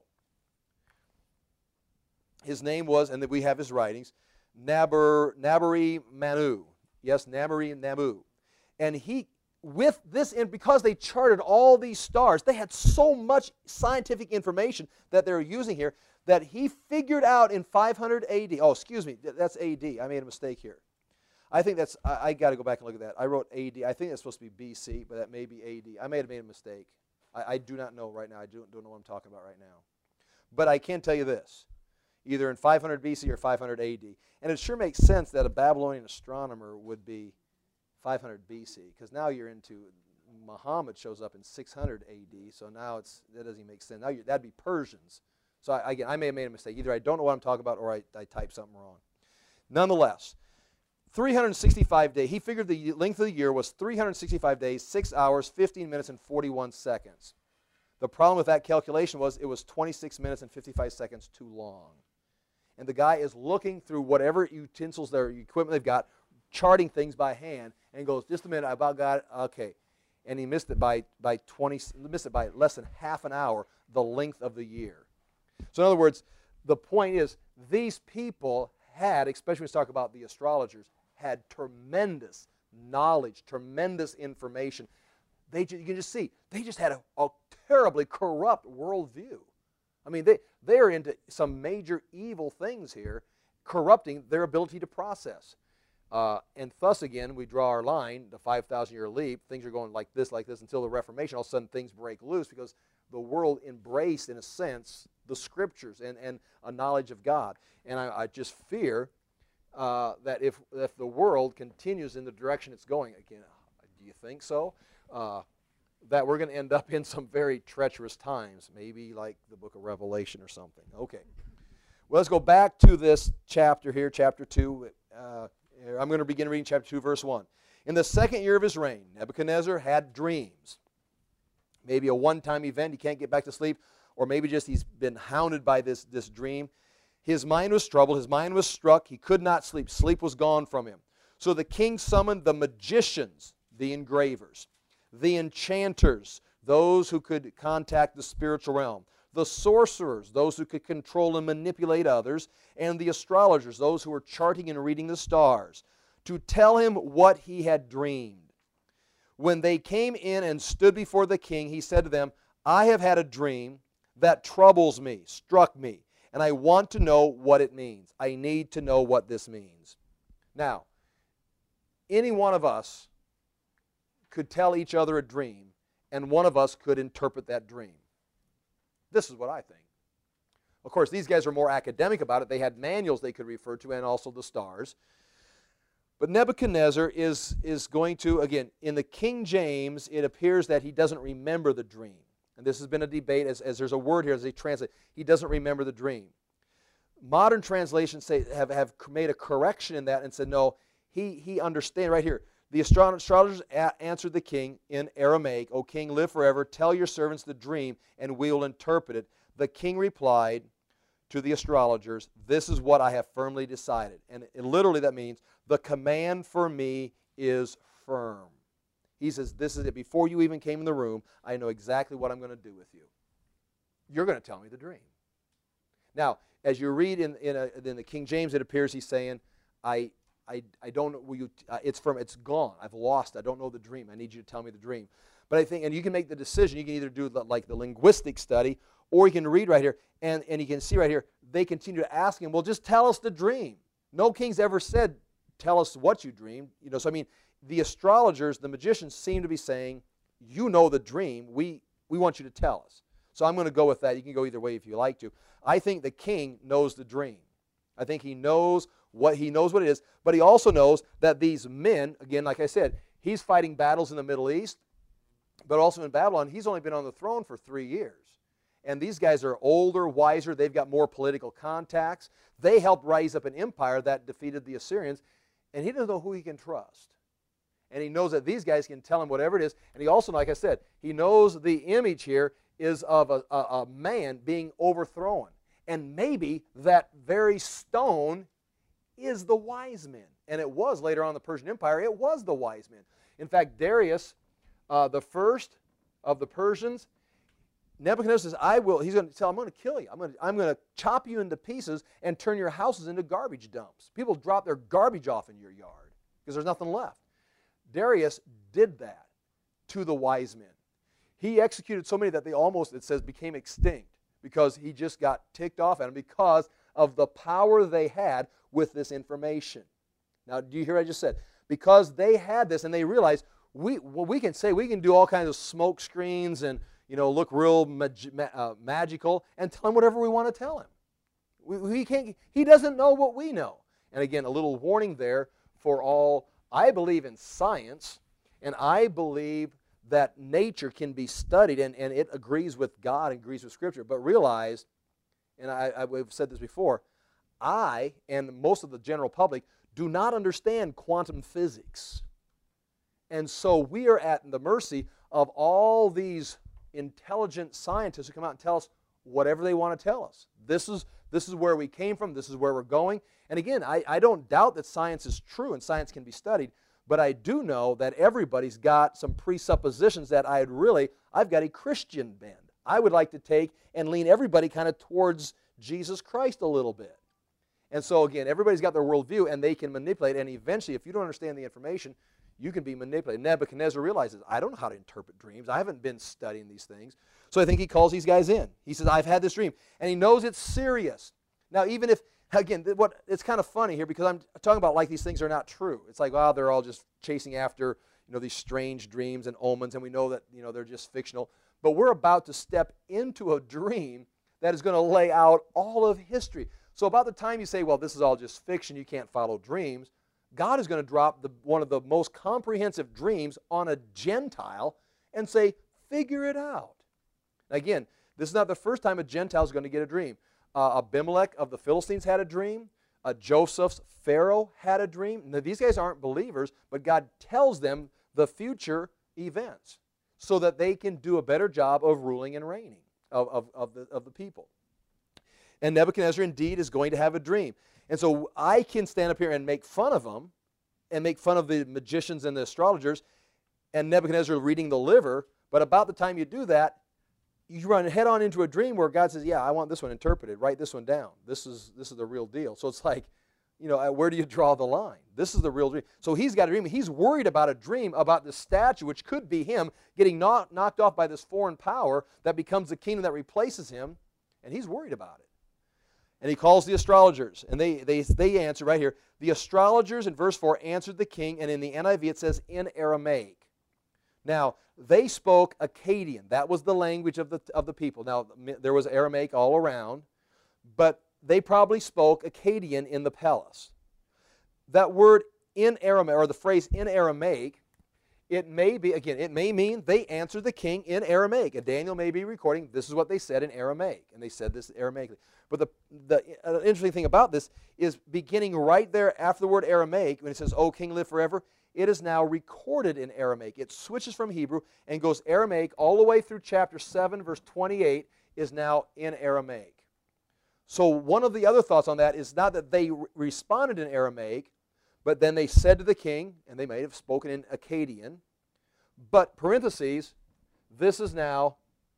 His name was, and we have his writings, Nabari Manu. Yes, Nabari Namu. And he, with this, and because they charted all these stars, they had so much scientific information that they're using here that he figured out in 500 AD. Oh, excuse me, that's AD. I made a mistake here. I think that's, I got to go back and look at that. I wrote AD. I think that's supposed to be BC, but that may be AD. I may have made a mistake. I do not know right now. I don't know what I'm talking about right now. But I can tell you this, either in 500 BC or 500 AD. And it sure makes sense that a Babylonian astronomer would be 500 BC, because now you're into, Muhammad shows up in 600 AD, so now that doesn't even make sense. Now that'd be Persians. So again, I may have made a mistake. Either I don't know what I'm talking about or I typed something wrong. Nonetheless, 365 days. He figured the length of the year was 365 days, 6 hours, 15 minutes, and 41 seconds. The problem with that calculation was it was 26 minutes and 55 seconds too long. And the guy is looking through whatever utensils, their equipment they've got, charting things by hand, and goes, just a minute, I about got it, okay. And he missed it by less than half an hour, the length of the year. So in other words, the point is, these people had, especially when we talk about the astrologers, had tremendous knowledge, tremendous information. You can just see, they just had a terribly corrupt worldview. I mean, they are into some major evil things here, corrupting their ability to process. And thus, again, we draw our line, the 5,000-year leap. Things are going like this, until the Reformation. All of a sudden, things break loose because the world embraced, in a sense, the Scriptures and a knowledge of God. And I just fear that if the world continues in the direction it's going, again, do you think so? That we're going to end up in some very treacherous times, maybe like the book of Revelation or something. Okay. Well, let's go back to this chapter here, chapter 2. I'm going to begin reading chapter 2, verse 1. In the second year of his reign, Nebuchadnezzar had dreams. Maybe a one-time event, he can't get back to sleep, or maybe just he's been hounded by this dream. His mind was troubled, his mind was struck, he could not sleep. Sleep was gone from him. So the king summoned the magicians, the engravers, the enchanters, those who could contact the spiritual realm, the sorcerers, those who could control and manipulate others, and the astrologers, those who were charting and reading the stars, to tell him what he had dreamed. When they came in and stood before the king, he said to them, I have had a dream that troubles me, struck me, and I want to know what it means. I need to know what this means. Now, any one of us could tell each other a dream, and one of us could interpret that dream. This is what I think. Of course, these guys are more academic about it. They had manuals they could refer to, and also the stars. But Nebuchadnezzar is going to, again, in the King James, it appears that he doesn't remember the dream. And this has been a debate, as there's a word here as they translate. He doesn't remember the dream. Modern translations have made a correction in that and said, no, he understands right here. The astrologers answered the king in Aramaic, O king, live forever. Tell your servants the dream, and we will interpret it. The king replied to the astrologers, this is what I have firmly decided. And literally that means, the command for me is firm. He says, this is it. Before you even came in the room, I know exactly what I'm going to do with you. You're going to tell me the dream. Now, as you read in the King James, it appears he's saying, I don't know, it's firm, it's gone. I've lost, I don't know the dream. I need you to tell me the dream. But I think, and you can make the decision, you can either do like the linguistic study, or you can read right here, and you can see right here, they continue to ask him, well, just tell us the dream. No king's ever said, tell us what you dreamed. So I mean, the astrologers, the magicians seem to be saying, you know the dream, we want you to tell us. So I'm going to go with that. You can go either way if you like to. I think the king knows the dream. I think he knows what it is, but he also knows that these men, again, like I said, he's fighting battles in the Middle East, but also in Babylon, he's only been on the throne for 3 years. And these guys are older, wiser, they've got more political contacts. They helped rise up an empire that defeated the Assyrians, and he doesn't know who he can trust. And he knows that these guys can tell him whatever it is, and he also, like I said, he knows the image here is of a man being overthrown. And maybe that very stone is the wise men. And it was later on in the Persian Empire, it was the wise men. In fact, Darius, the first of the Persians, Nebuchadnezzar says, he's going to tell, I'm going to kill you. I'm going to chop you into pieces and turn your houses into garbage dumps. People drop their garbage off in your yard because there's nothing left. Darius did that to the wise men. He executed so many that they almost, it says, became extinct because he just got ticked off at them because of the power they had with this information. Now, do you hear what I just said? Because they had this and they realized we can do all kinds of smoke screens and look real magical and tell him whatever we want to tell him. He doesn't know what we know. And again, a little warning there for all. I believe in science, and I believe that nature can be studied, and it agrees with God and agrees with Scripture. But realize, and I've said this before, I and most of the general public do not understand quantum physics. And so we are at the mercy of all these intelligent scientists who come out and tell us whatever they want to tell us. This is where we came from. This is where we're going. And again, I don't doubt that science is true and science can be studied, but I do know that everybody's got some presuppositions that I've got a Christian bend. I would like to take and lean everybody kind of towards Jesus Christ a little bit. And so again, everybody's got their worldview and they can manipulate, and eventually, if you don't understand the information, you can be manipulated. Nebuchadnezzar realizes, I don't know how to interpret dreams. I haven't been studying these things. So I think he calls these guys in. He says, I've had this dream. And he knows it's serious. Now, even if, again, it's kind of funny here because I'm talking about like these things are not true. It's like, wow, they're all just chasing after, these strange dreams and omens, and we know that, they're just fictional. But we're about to step into a dream that is going to lay out all of history. So about the time you say, well, this is all just fiction, you can't follow dreams, God is going to drop one of the most comprehensive dreams on a Gentile and say, figure it out. Again, this is not the first time a Gentile is going to get a dream. Abimelech of the Philistines had a dream. Joseph's Pharaoh had a dream. Now, these guys aren't believers, but God tells them the future events so that they can do a better job of ruling and reigning of the people. And Nebuchadnezzar indeed is going to have a dream. And so I can stand up here and make fun of them and make fun of the magicians and the astrologers and Nebuchadnezzar reading the liver, but about the time you do that, you run head on into a dream where God says, yeah, I want this one interpreted. Write this one down. This is the real deal. So it's like, where do you draw the line? This is the real dream. So he's got a dream. He's worried about a dream about the statue, which could be him getting knocked off by this foreign power that becomes the kingdom that replaces him, and he's worried about it. And he calls the astrologers, and they answer right here. The astrologers in verse 4 answered the king, and in the NIV it says in Aramaic. Now, they spoke Akkadian. That was the language of the people. Now, there was Aramaic all around, but they probably spoke Akkadian in the palace. That word in Aramaic, or the phrase in Aramaic, it may be, again, it may mean they answered the king in Aramaic. And Daniel may be recording, this is what they said in Aramaic. And they said this Aramaically. But the interesting thing about this is beginning right there after the word Aramaic, when it says, O king, live forever, it is now recorded in Aramaic. It switches from Hebrew and goes Aramaic all the way through chapter 7, verse 28, is now in Aramaic. So one of the other thoughts on that is not that they responded in Aramaic, but then they said to the king, and they may have spoken in Akkadian, but parentheses, this is now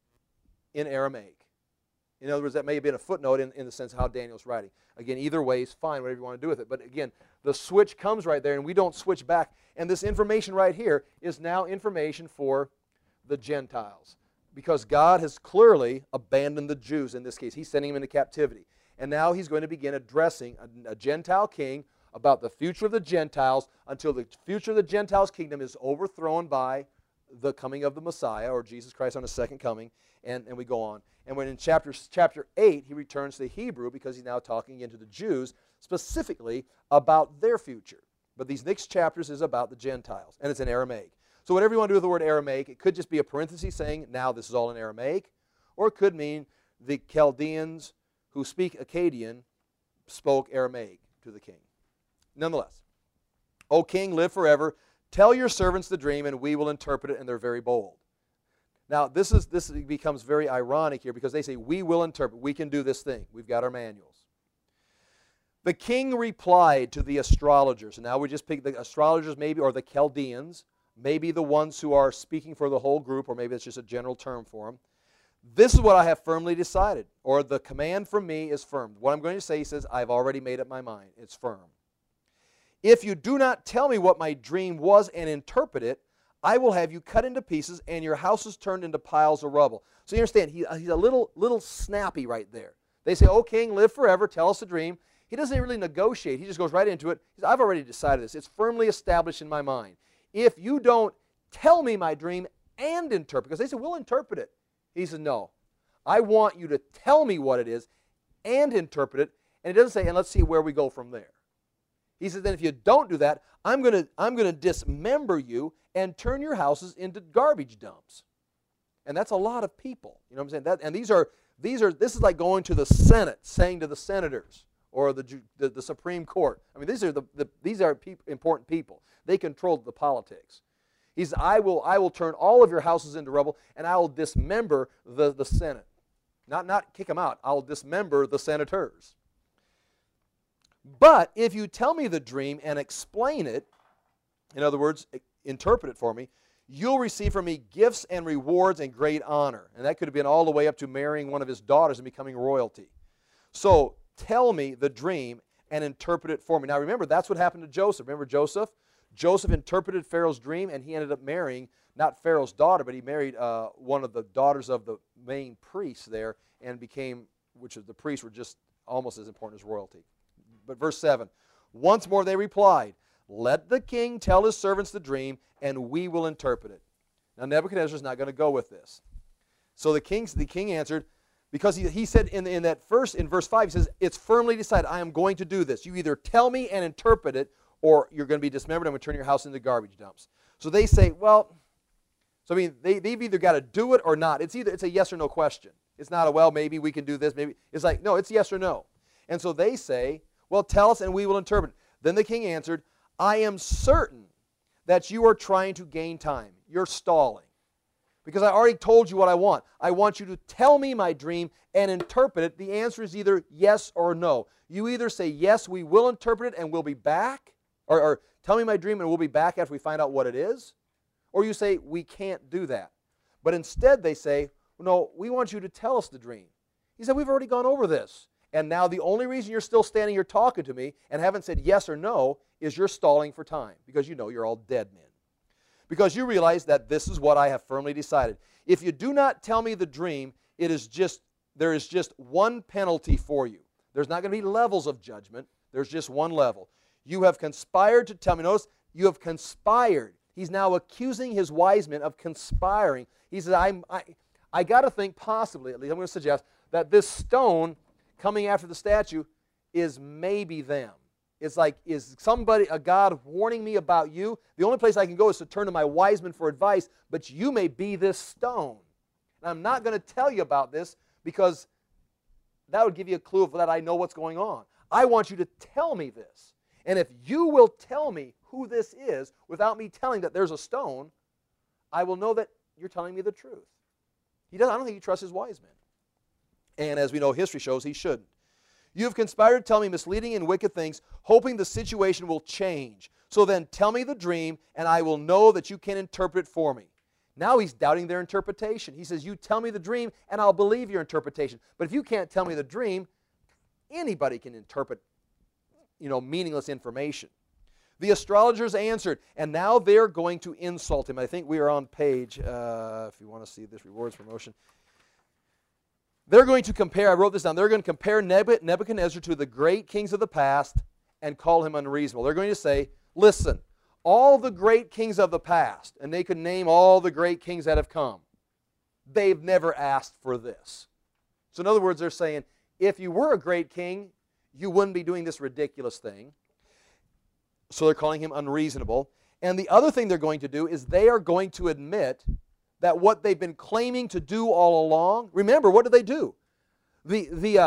in Aramaic. In other words, that may have been a footnote in the sense of how Daniel's writing. Again, either way is fine, whatever you want to do with it. But again, the switch comes right there, and we don't switch back. And this information right here is now information for the Gentiles, because God has clearly abandoned the Jews in this case. He's sending them into captivity. And now he's going to begin addressing a Gentile king about the future of the Gentiles until the future of the Gentiles' kingdom is overthrown by the coming of the Messiah, or Jesus Christ on his second coming, and we go on. And when in chapter 8, he returns to Hebrew because he's now talking into the Jews specifically about their future. But these next chapters is about the Gentiles, and it's in Aramaic. So whatever you want to do with the word Aramaic, it could just be a parenthesis saying, now this is all in Aramaic, or it could mean the Chaldeans who speak Akkadian spoke Aramaic to the king. Nonetheless, O king, live forever. Tell your servants the dream, and we will interpret it, and they're very bold. Now, this becomes very ironic here because they say, we will interpret. We can do this thing. We've got our manuals. The king replied to the astrologers. And now we just pick the astrologers maybe, or the Chaldeans, maybe the ones who are speaking for the whole group, or maybe it's just a general term for them. This is what I have firmly decided, or the command from me is firm. What I'm going to say, he says, I've already made up my mind. It's firm. If you do not tell me what my dream was and interpret it, I will have you cut into pieces and your houses turned into piles of rubble. So you understand, he's a little snappy right there. They say, O king, live forever, tell us the dream. He doesn't really negotiate. He just goes right into it. He says, I've already decided this. It's firmly established in my mind. If you don't tell me my dream and interpret, because they said, we'll interpret it. He said, no. I want you to tell me what it is and interpret it. And it doesn't say, and let's see where we go from there. He says, then if you don't do that, I'm going to dismember you and turn your houses into garbage dumps. And that's a lot of people. You know what I'm saying? And this is like going to the Senate, saying to the senators or the Supreme Court. I mean, these are important people. They control the politics. He says, I will turn all of your houses into rubble, and I will dismember the Senate. Not kick them out. I'll dismember the senators. But if you tell me the dream and explain it, in other words, interpret it for me, you'll receive from me gifts and rewards and great honor. And that could have been all the way up to marrying one of his daughters and becoming royalty. So tell me the dream and interpret it for me. Now remember, that's what happened to Joseph. Remember Joseph? Joseph interpreted Pharaoh's dream, and he ended up marrying, not Pharaoh's daughter, but he married one of the daughters of the main priests there and became, which is the priests were just almost as important as royalty. But verse 7, once more they replied, let the king tell his servants the dream, and we will interpret it. Now Nebuchadnezzar is not going to go with this. So the king answered, because he said in verse 5, he says, it's firmly decided, I am going to do this. You either tell me and interpret it, or you're going to be dismembered and I'm going to turn your house into garbage dumps. So they say, well, so I mean, they've either got to do it or not. It's a yes or no question. It's not a, well, maybe we can do this, maybe. It's like, no, it's yes or no. And so they say, well, tell us and we will interpret it. Then the king answered, I am certain that you are trying to gain time. You're stalling. Because I already told you what I want. I want you to tell me my dream and interpret it. The answer is either yes or no. You either say, yes, we will interpret it and we'll be back, or tell me my dream and we'll be back after we find out what it is, or you say, we can't do that. But instead they say, no, we want you to tell us the dream. He said, we've already gone over this. And now the only reason you're still standing here talking to me and haven't said yes or no is you're stalling for time, because you know you're all dead men. Because you realize that this is what I have firmly decided. If you do not tell me the dream, there is just one penalty for you. There's not going to be levels of judgment. There's just one level. You have conspired to tell me. Notice, you have conspired. He's now accusing his wise men of conspiring. He says, I got to think possibly, at least I'm going to suggest, that this stone coming after the statue is maybe them. It's like, is somebody, a God, warning me about you? The only place I can go is to turn to my wise men for advice, but you may be this stone. And I'm not going to tell you about this because that would give you a clue of that I know what's going on. I want you to tell me this. And if you will tell me who this is without me telling that there's a stone, I will know that you're telling me the truth. I don't think he trusts his wise men. And as we know, history shows he shouldn't. You have conspired to tell me misleading and wicked things, hoping the situation will change. So then tell me the dream, and I will know that you can interpret it for me. Now he's doubting their interpretation. He says, you tell me the dream, and I'll believe your interpretation. But if you can't tell me the dream, anybody can interpret, meaningless information. The astrologers answered, and now they're going to insult him. I think we are on page, if you want to see this, rewards promotion. They're going to compare, I wrote this down, they're going to compare Nebuchadnezzar to the great kings of the past and call him unreasonable. They're going to say, listen, all the great kings of the past, and they could name all the great kings that have come, they've never asked for this. So in other words, they're saying, if you were a great king, you wouldn't be doing this ridiculous thing. So they're calling him unreasonable. And the other thing they're going to do is they are going to admit that what they've been claiming to do all along, remember, what did they do? The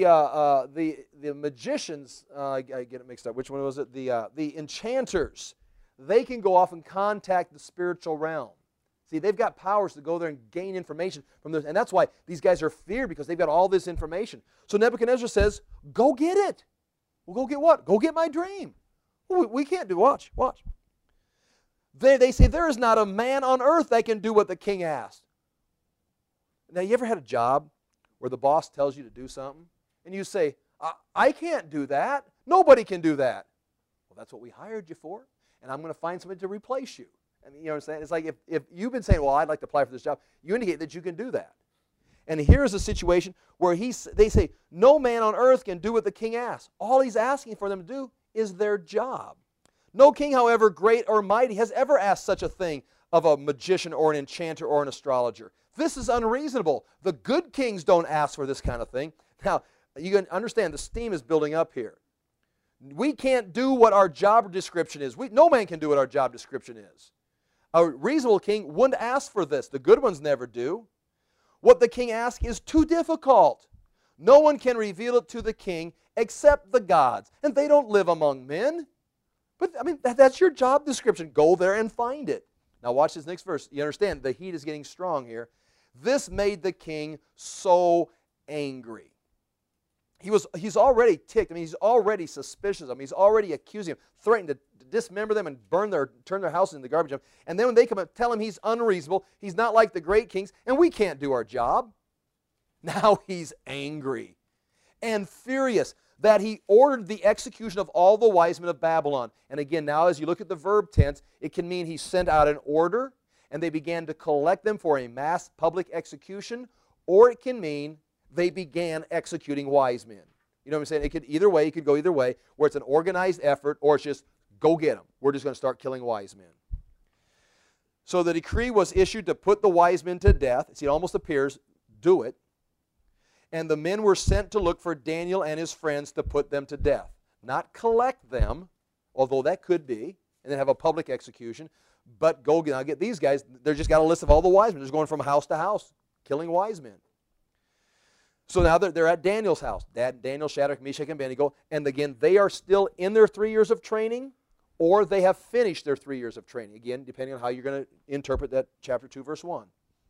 magicians, I get it mixed up, which one was it? The enchanters, they can go off and contact the spiritual realm. See, they've got powers to go there and gain information from this, and that's why these guys are feared, because they've got all this information. So Nebuchadnezzar says, go get it. Well, go get what? Go get my dream. We can't do, watch. They say, there is not a man on earth that can do what the king asked. Now, you ever had a job where the boss tells you to do something, and you say, I can't do that. Nobody can do that. Well, that's what we hired you for, and I'm going to find somebody to replace you. And you know what I'm saying? It's like if you've been saying, well, I'd like to apply for this job, you indicate that you can do that. And here's a situation where they say, no man on earth can do what the king asks. All he's asking for them to do is their job. No king, however great or mighty, has ever asked such a thing of a magician or an enchanter or an astrologer. This is unreasonable. The good kings don't ask for this kind of thing. Now, you can understand the steam is building up here. We can't do what our job description is. No man can do what our job description is. A reasonable king wouldn't ask for this. The good ones never do. What the king asks is too difficult. No one can reveal it to the king except the gods. And they don't live among men. But, I mean, that's your job description. Go there and find it. Now, watch this next verse. You understand, the heat is getting strong here. This made the king so angry. He's already ticked. I mean, he's already suspicious of him. He's already accusing him, threatening to dismember them and turn their houses into garbage. And then when they come and tell him he's unreasonable, he's not like the great kings, and we can't do our job. Now he's angry and furious that he ordered the execution of all the wise men of Babylon. And again, now as you look at the verb tense, it can mean he sent out an order and they began to collect them for a mass public execution, or it can mean they began executing wise men. You know what I'm saying? It could go either way, where it's an organized effort or it's just, go get them. We're just going to start killing wise men. So the decree was issued to put the wise men to death. See, it almost appears, do it. And the men were sent to look for Daniel and his friends to put them to death. Not collect them, although that could be, and then have a public execution, but go get these guys. They've just got a list of all the wise men. They're just going from house to house, killing wise men. So now they're at Daniel's house. Daniel, Shadrach, Meshach, and Abednego. And again, they are still in their 3 years of training, or they have finished their 3 years of training. Again, depending on how you're going to interpret that chapter 2, verse 1.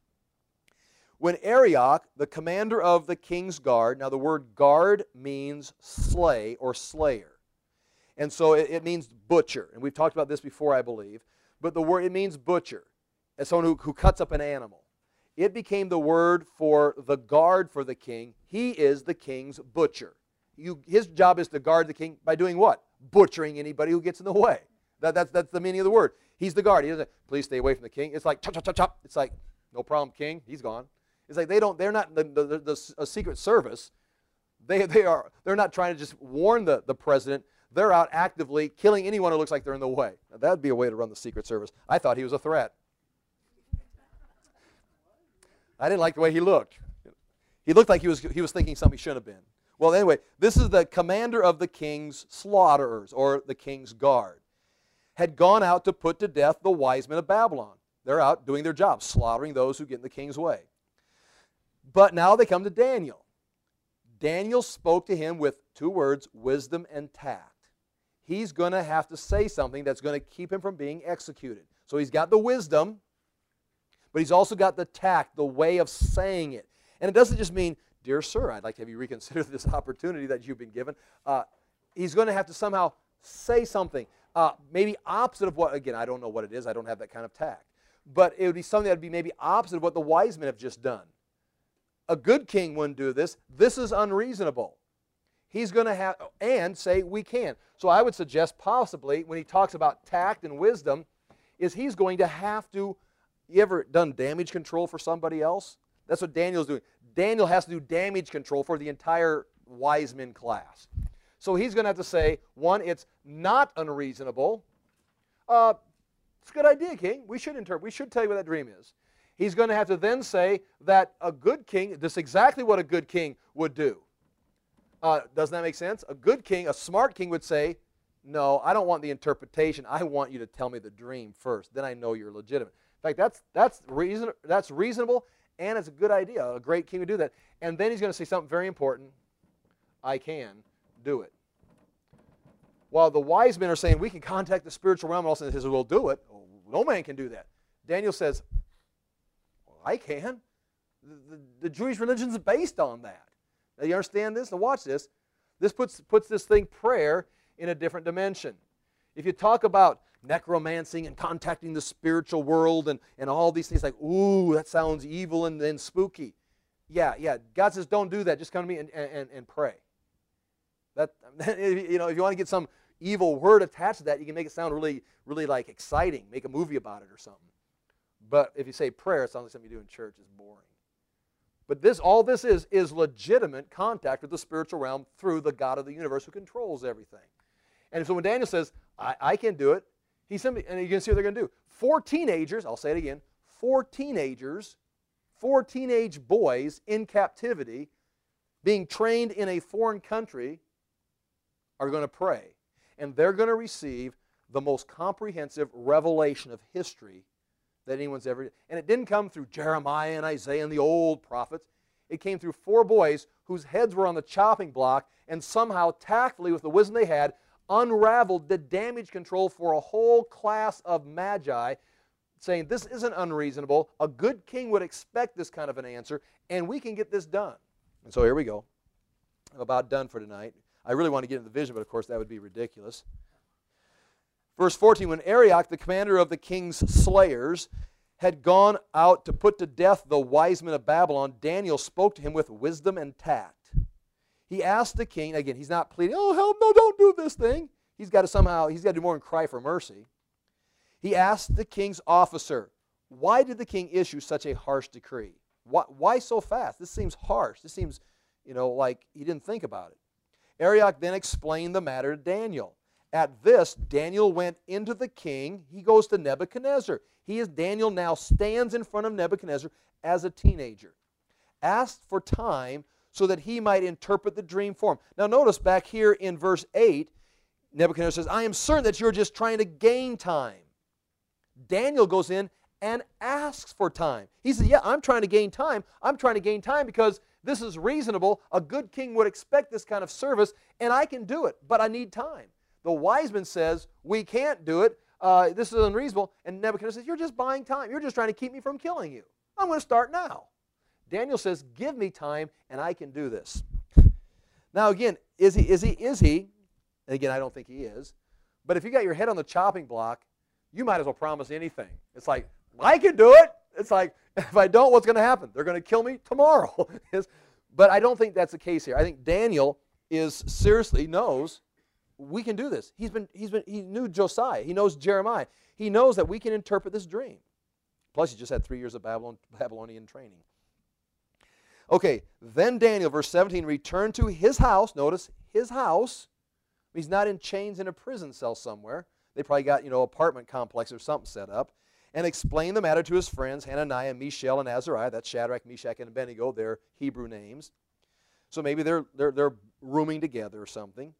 When Arioch, the commander of the king's guard, now the word guard means slay or slayer. And so it means butcher. And we've talked about this before, I believe. But the word, it means butcher, as someone who cuts up an animal. It became the word for the guard for the king. He is the king's butcher. His job is to guard the king by doing what? Butchering anybody who gets in the way. That's the meaning of the word. He's the guard. He doesn't, please stay away from the king. It's like, chop, chop, chop, chop. It's like, no problem, king. He's gone. It's like they're not a secret service. They're not trying to just warn the president. They're out actively killing anyone who looks like they're in the way. Now, that would be a way to run the Secret Service. I thought he was a threat. I didn't like the way he looked. He looked like he was thinking something he shouldn't have been. Well, anyway, this is the commander of the king's slaughterers, or the king's guard, had gone out to put to death the wise men of Babylon. They're out doing their job, slaughtering those who get in the king's way. But now they come to Daniel. Daniel spoke to him with 2 words, wisdom and tact. he's going to have to say something that's going to keep him from being executed. So he's got the wisdom, but he's also got the tact, the way of saying it. And it doesn't just mean, dear sir, I'd like to have you reconsider this opportunity that you've been given. He's going to have to somehow say something, maybe opposite of what, again, I don't know what it is. I don't have that kind of tact. But it would be something that would be maybe opposite of what the wise men have just done. A good king wouldn't do this. This is unreasonable. He's going to have, and say, we can. So I would suggest possibly, when he talks about tact and wisdom, is he's going to have to, you ever done damage control for somebody else? That's what Daniel's doing. Daniel has to do damage control for the entire wise men class. So he's going to have to say, one, it's not unreasonable. It's a good idea, king. We should interpret. We should tell you what that dream is. He's going to have to then say that a good king, this is exactly what a good king would do. Doesn't that make sense? A good king, a smart king would say, no, I don't want the interpretation. I want you to tell me the dream first. Then I know you're legitimate. In fact, that's reasonable, and it's a good idea. A great king would do that. And then he's going to say something very important. I can do it. While the wise men are saying, we can contact the spiritual realm, and all of a sudden he says, we'll do it. Oh, no man can do that. Daniel says, well, I can. The Jewish religion is based on that. Now, you understand this? Now watch this. This puts this thing, prayer, in a different dimension. If you talk about necromancing and contacting the spiritual world and all these things, like, ooh, that sounds evil and spooky. Yeah. God says, don't do that. Just come to me and pray. That, you know, if you want to get some evil word attached to that, you can make it sound really, really like exciting. Make a movie about it or something. But if you say prayer, it sounds like something you do in church. It's boring. But all this is legitimate contact with the spiritual realm through the God of the universe who controls everything. And so when Daniel says, I can do it, he simply, and you can see what they're going to do. 4 teenagers, I'll say it again, 4 teenagers, 4 teenage boys in captivity, being trained in a foreign country, are going to pray. And they're going to receive the most comprehensive revelation of history that anyone's ever. And it didn't come through Jeremiah and Isaiah and the old prophets. It came through 4 boys whose heads were on the chopping block and somehow tactfully, with the wisdom they had, unraveled the damage control for a whole class of magi, saying this isn't unreasonable. A good king would expect this kind of an answer, and we can get this done. And so here we go. I'm about done for tonight. I really want to get into the vision, but of course that would be ridiculous. Verse 14, when Arioch, the commander of the king's slayers, had gone out to put to death the wise men of Babylon, Daniel spoke to him with wisdom and tact. He asked the king, again, he's not pleading, oh, help, no, don't do this thing. He's got to do more than cry for mercy. He asked the king's officer, why did the king issue such a harsh decree? Why so fast? This seems harsh. This seems, like he didn't think about it. Arioch then explained the matter to Daniel. At this, Daniel went into the king. He goes to Nebuchadnezzar. Daniel now stands in front of Nebuchadnezzar as a teenager. Asked for time so that he might interpret the dream for him. Now notice back here in verse 8, Nebuchadnezzar says, I am certain that you're just trying to gain time. Daniel goes in and asks for time. He says, yeah, I'm trying to gain time. I'm trying to gain time because this is reasonable. A good king would expect this kind of service, and I can do it, but I need time. The wise man says, we can't do it. This is unreasonable. And Nebuchadnezzar says, you're just buying time. You're just trying to keep me from killing you. I'm going to start now. Daniel says, give me time, and I can do this. Now again, is he? And again, I don't think he is. But if you got your head on the chopping block, you might as well promise anything. It's like, I can do it. It's like, if I don't, what's going to happen? They're going to kill me tomorrow. But I don't think that's the case here. I think Daniel seriously knows we can do this. He knew Josiah. He knows Jeremiah. He knows that we can interpret this dream. Plus, he just had 3 years of Babylonian training. Okay, then Daniel, verse 17, returned to his house. Notice, his house. He's not in chains in a prison cell somewhere. They probably got, apartment complex or something set up. And explained the matter to his friends, Hananiah, Mishael, and Azariah. That's Shadrach, Meshach, and Abednego. They're Hebrew names. So maybe they're rooming together or something.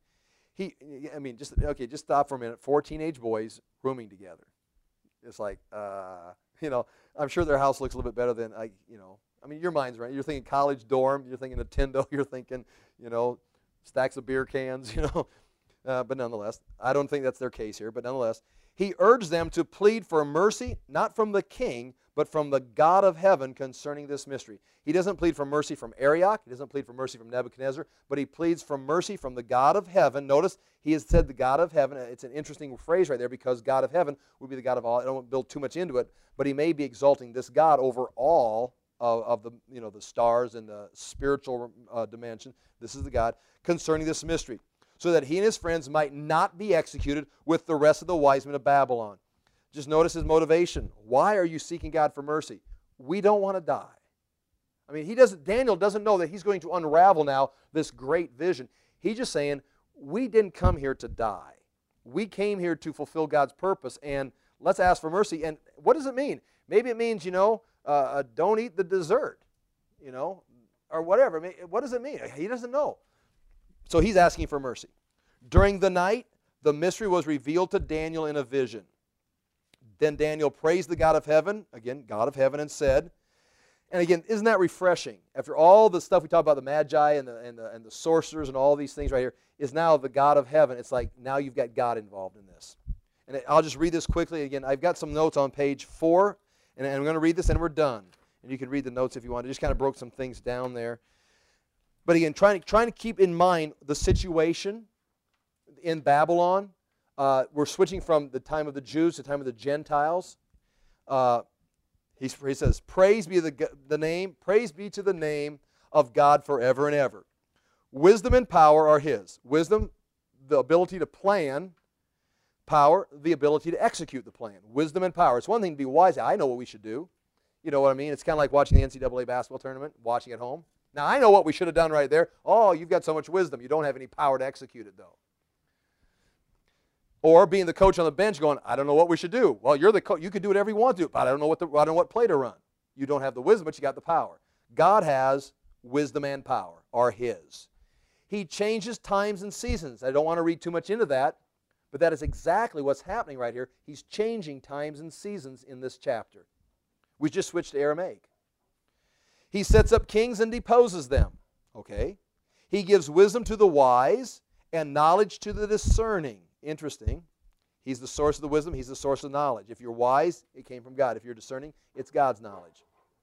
Just stop for a minute. 4 teenage boys rooming together. It's like, I'm sure their house looks a little bit better than, your mind's right. You're thinking college dorm. You're thinking Nintendo. You're thinking, stacks of beer cans, but nonetheless, I don't think that's their case here, but nonetheless, he urged them to plead for mercy, not from the king, but from the God of heaven concerning this mystery. He doesn't plead for mercy from Arioch. He doesn't plead for mercy from Nebuchadnezzar, but he pleads for mercy from the God of heaven. Notice he has said the God of heaven. It's an interesting phrase right there because God of heaven would be the God of all. I don't want to build too much into it, but he may be exalting this God over all of the, the stars and the spiritual dimension. This is the God concerning this mystery, so that he and his friends might not be executed with the rest of the wise men of Babylon. Just notice his motivation. Why are you seeking God for mercy? We don't want to die. I mean, Daniel doesn't know that he's going to unravel now this great vision. He's just saying, we didn't come here to die. We came here to fulfill God's purpose, and let's ask for mercy. And what does it mean? Maybe it means, don't eat the dessert, or whatever. What does it mean? He doesn't know. So he's asking for mercy. During the night, the mystery was revealed to Daniel in a vision. Then Daniel praised the God of heaven, again, God of heaven, and said, and again, isn't that refreshing? After all the stuff we talked about, the magi and the sorcerers and all these things right here, is now the God of heaven. It's like now you've got God involved in this. And I'll just read this quickly. Again, I've got some notes on page 4, and I'm going to read this and we're done. And you can read the notes if you want. I just kind of broke some things down there. But again, trying to keep in mind the situation in Babylon. We're switching from the time of the Jews to the time of the Gentiles. He says, praise be to the name of God forever and ever. Wisdom and power are his. Wisdom, the ability to plan. Power, the ability to execute the plan. Wisdom and power. It's one thing to be wise. I know what we should do. You know what I mean? It's kind of like watching the NCAA basketball tournament, watching at home. Now, I know what we should have done right there. Oh, you've got so much wisdom. You don't have any power to execute it, though. Or being the coach on the bench going, I don't know what we should do. Well, you're the coach. You can do whatever you want to do, but I don't know what play to run. You don't have the wisdom, but you got the power. God has wisdom and power, are his. He changes times and seasons. I don't want to read too much into that, but that is exactly what's happening right here. He's changing times and seasons in this chapter. We just switched to Aramaic. He sets up kings and deposes them. Okay. He gives wisdom to the wise and knowledge to the discerning. Interesting. He's the source of the wisdom. He's the source of knowledge. If you're wise, it came from God. If you're discerning, it's God's knowledge.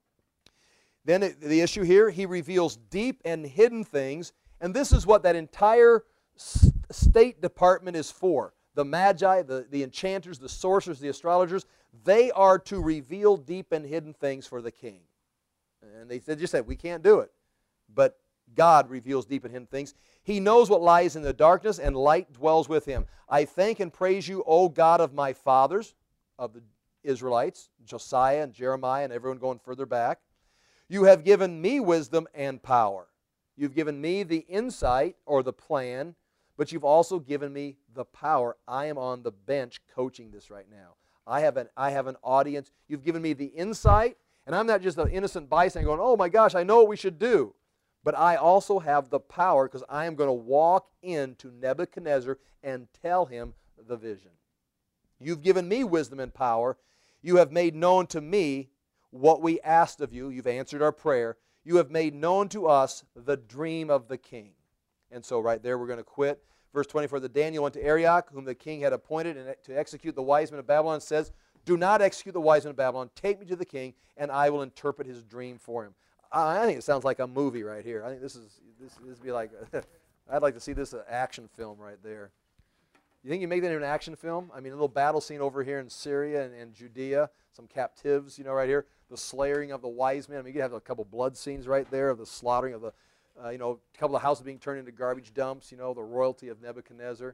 Then the issue here, he reveals deep and hidden things, and this is what that entire State Department is for. The magi, the enchanters, the sorcerers, the astrologers, they are to reveal deep and hidden things for the king. And they just said, we can't do it. But God reveals deep and hidden things. He knows what lies in the darkness, and light dwells with him. I thank and praise you, O God of my fathers, of the Israelites, Josiah and Jeremiah and everyone going further back. You have given me wisdom and power. You've given me the insight or the plan, but you've also given me the power. I am on the bench coaching this right now. I have an audience. You've given me the insight, and I'm not just an innocent bystander going, oh my gosh, I know what we should do. But I also have the power because I am going to walk into Nebuchadnezzar and tell him the vision. You've given me wisdom and power. You have made known to me what we asked of you. You've answered our prayer. You have made known to us the dream of the king. And so right there we're going to quit. Verse 24, that Daniel went to Arioch, whom the king had appointed to execute the wise men of Babylon, says, do not execute the wise men of Babylon. Take me to the king, and I will interpret his dream for him. I think it sounds like a movie right here. I think this would be like, I'd like to see this action film right there. You think you make that into an action film? I mean, a little battle scene over here in Syria and Judea, some captives, right here, the slaying of the wise men. I mean, you could have a couple blood scenes right there of the slaughtering of the, a couple of houses being turned into garbage dumps, the royalty of Nebuchadnezzar.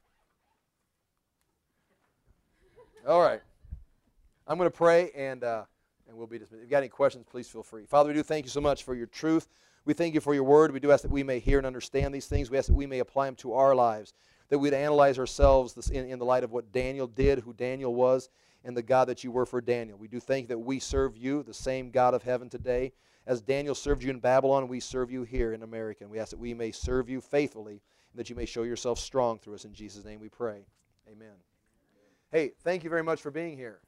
All right. I'm going to pray, and we'll be dismissed. If you've got any questions, please feel free. Father, we do thank you so much for your truth. We thank you for your word. We do ask that we may hear and understand these things. We ask that we may apply them to our lives, that we'd analyze ourselves in the light of what Daniel did, who Daniel was, and the God that you were for Daniel. We do thank that we serve you, the same God of heaven today. As Daniel served you in Babylon, we serve you here in America. And we ask that we may serve you faithfully, and that you may show yourself strong through us. In Jesus' name we pray. Amen. Hey, thank you very much for being here.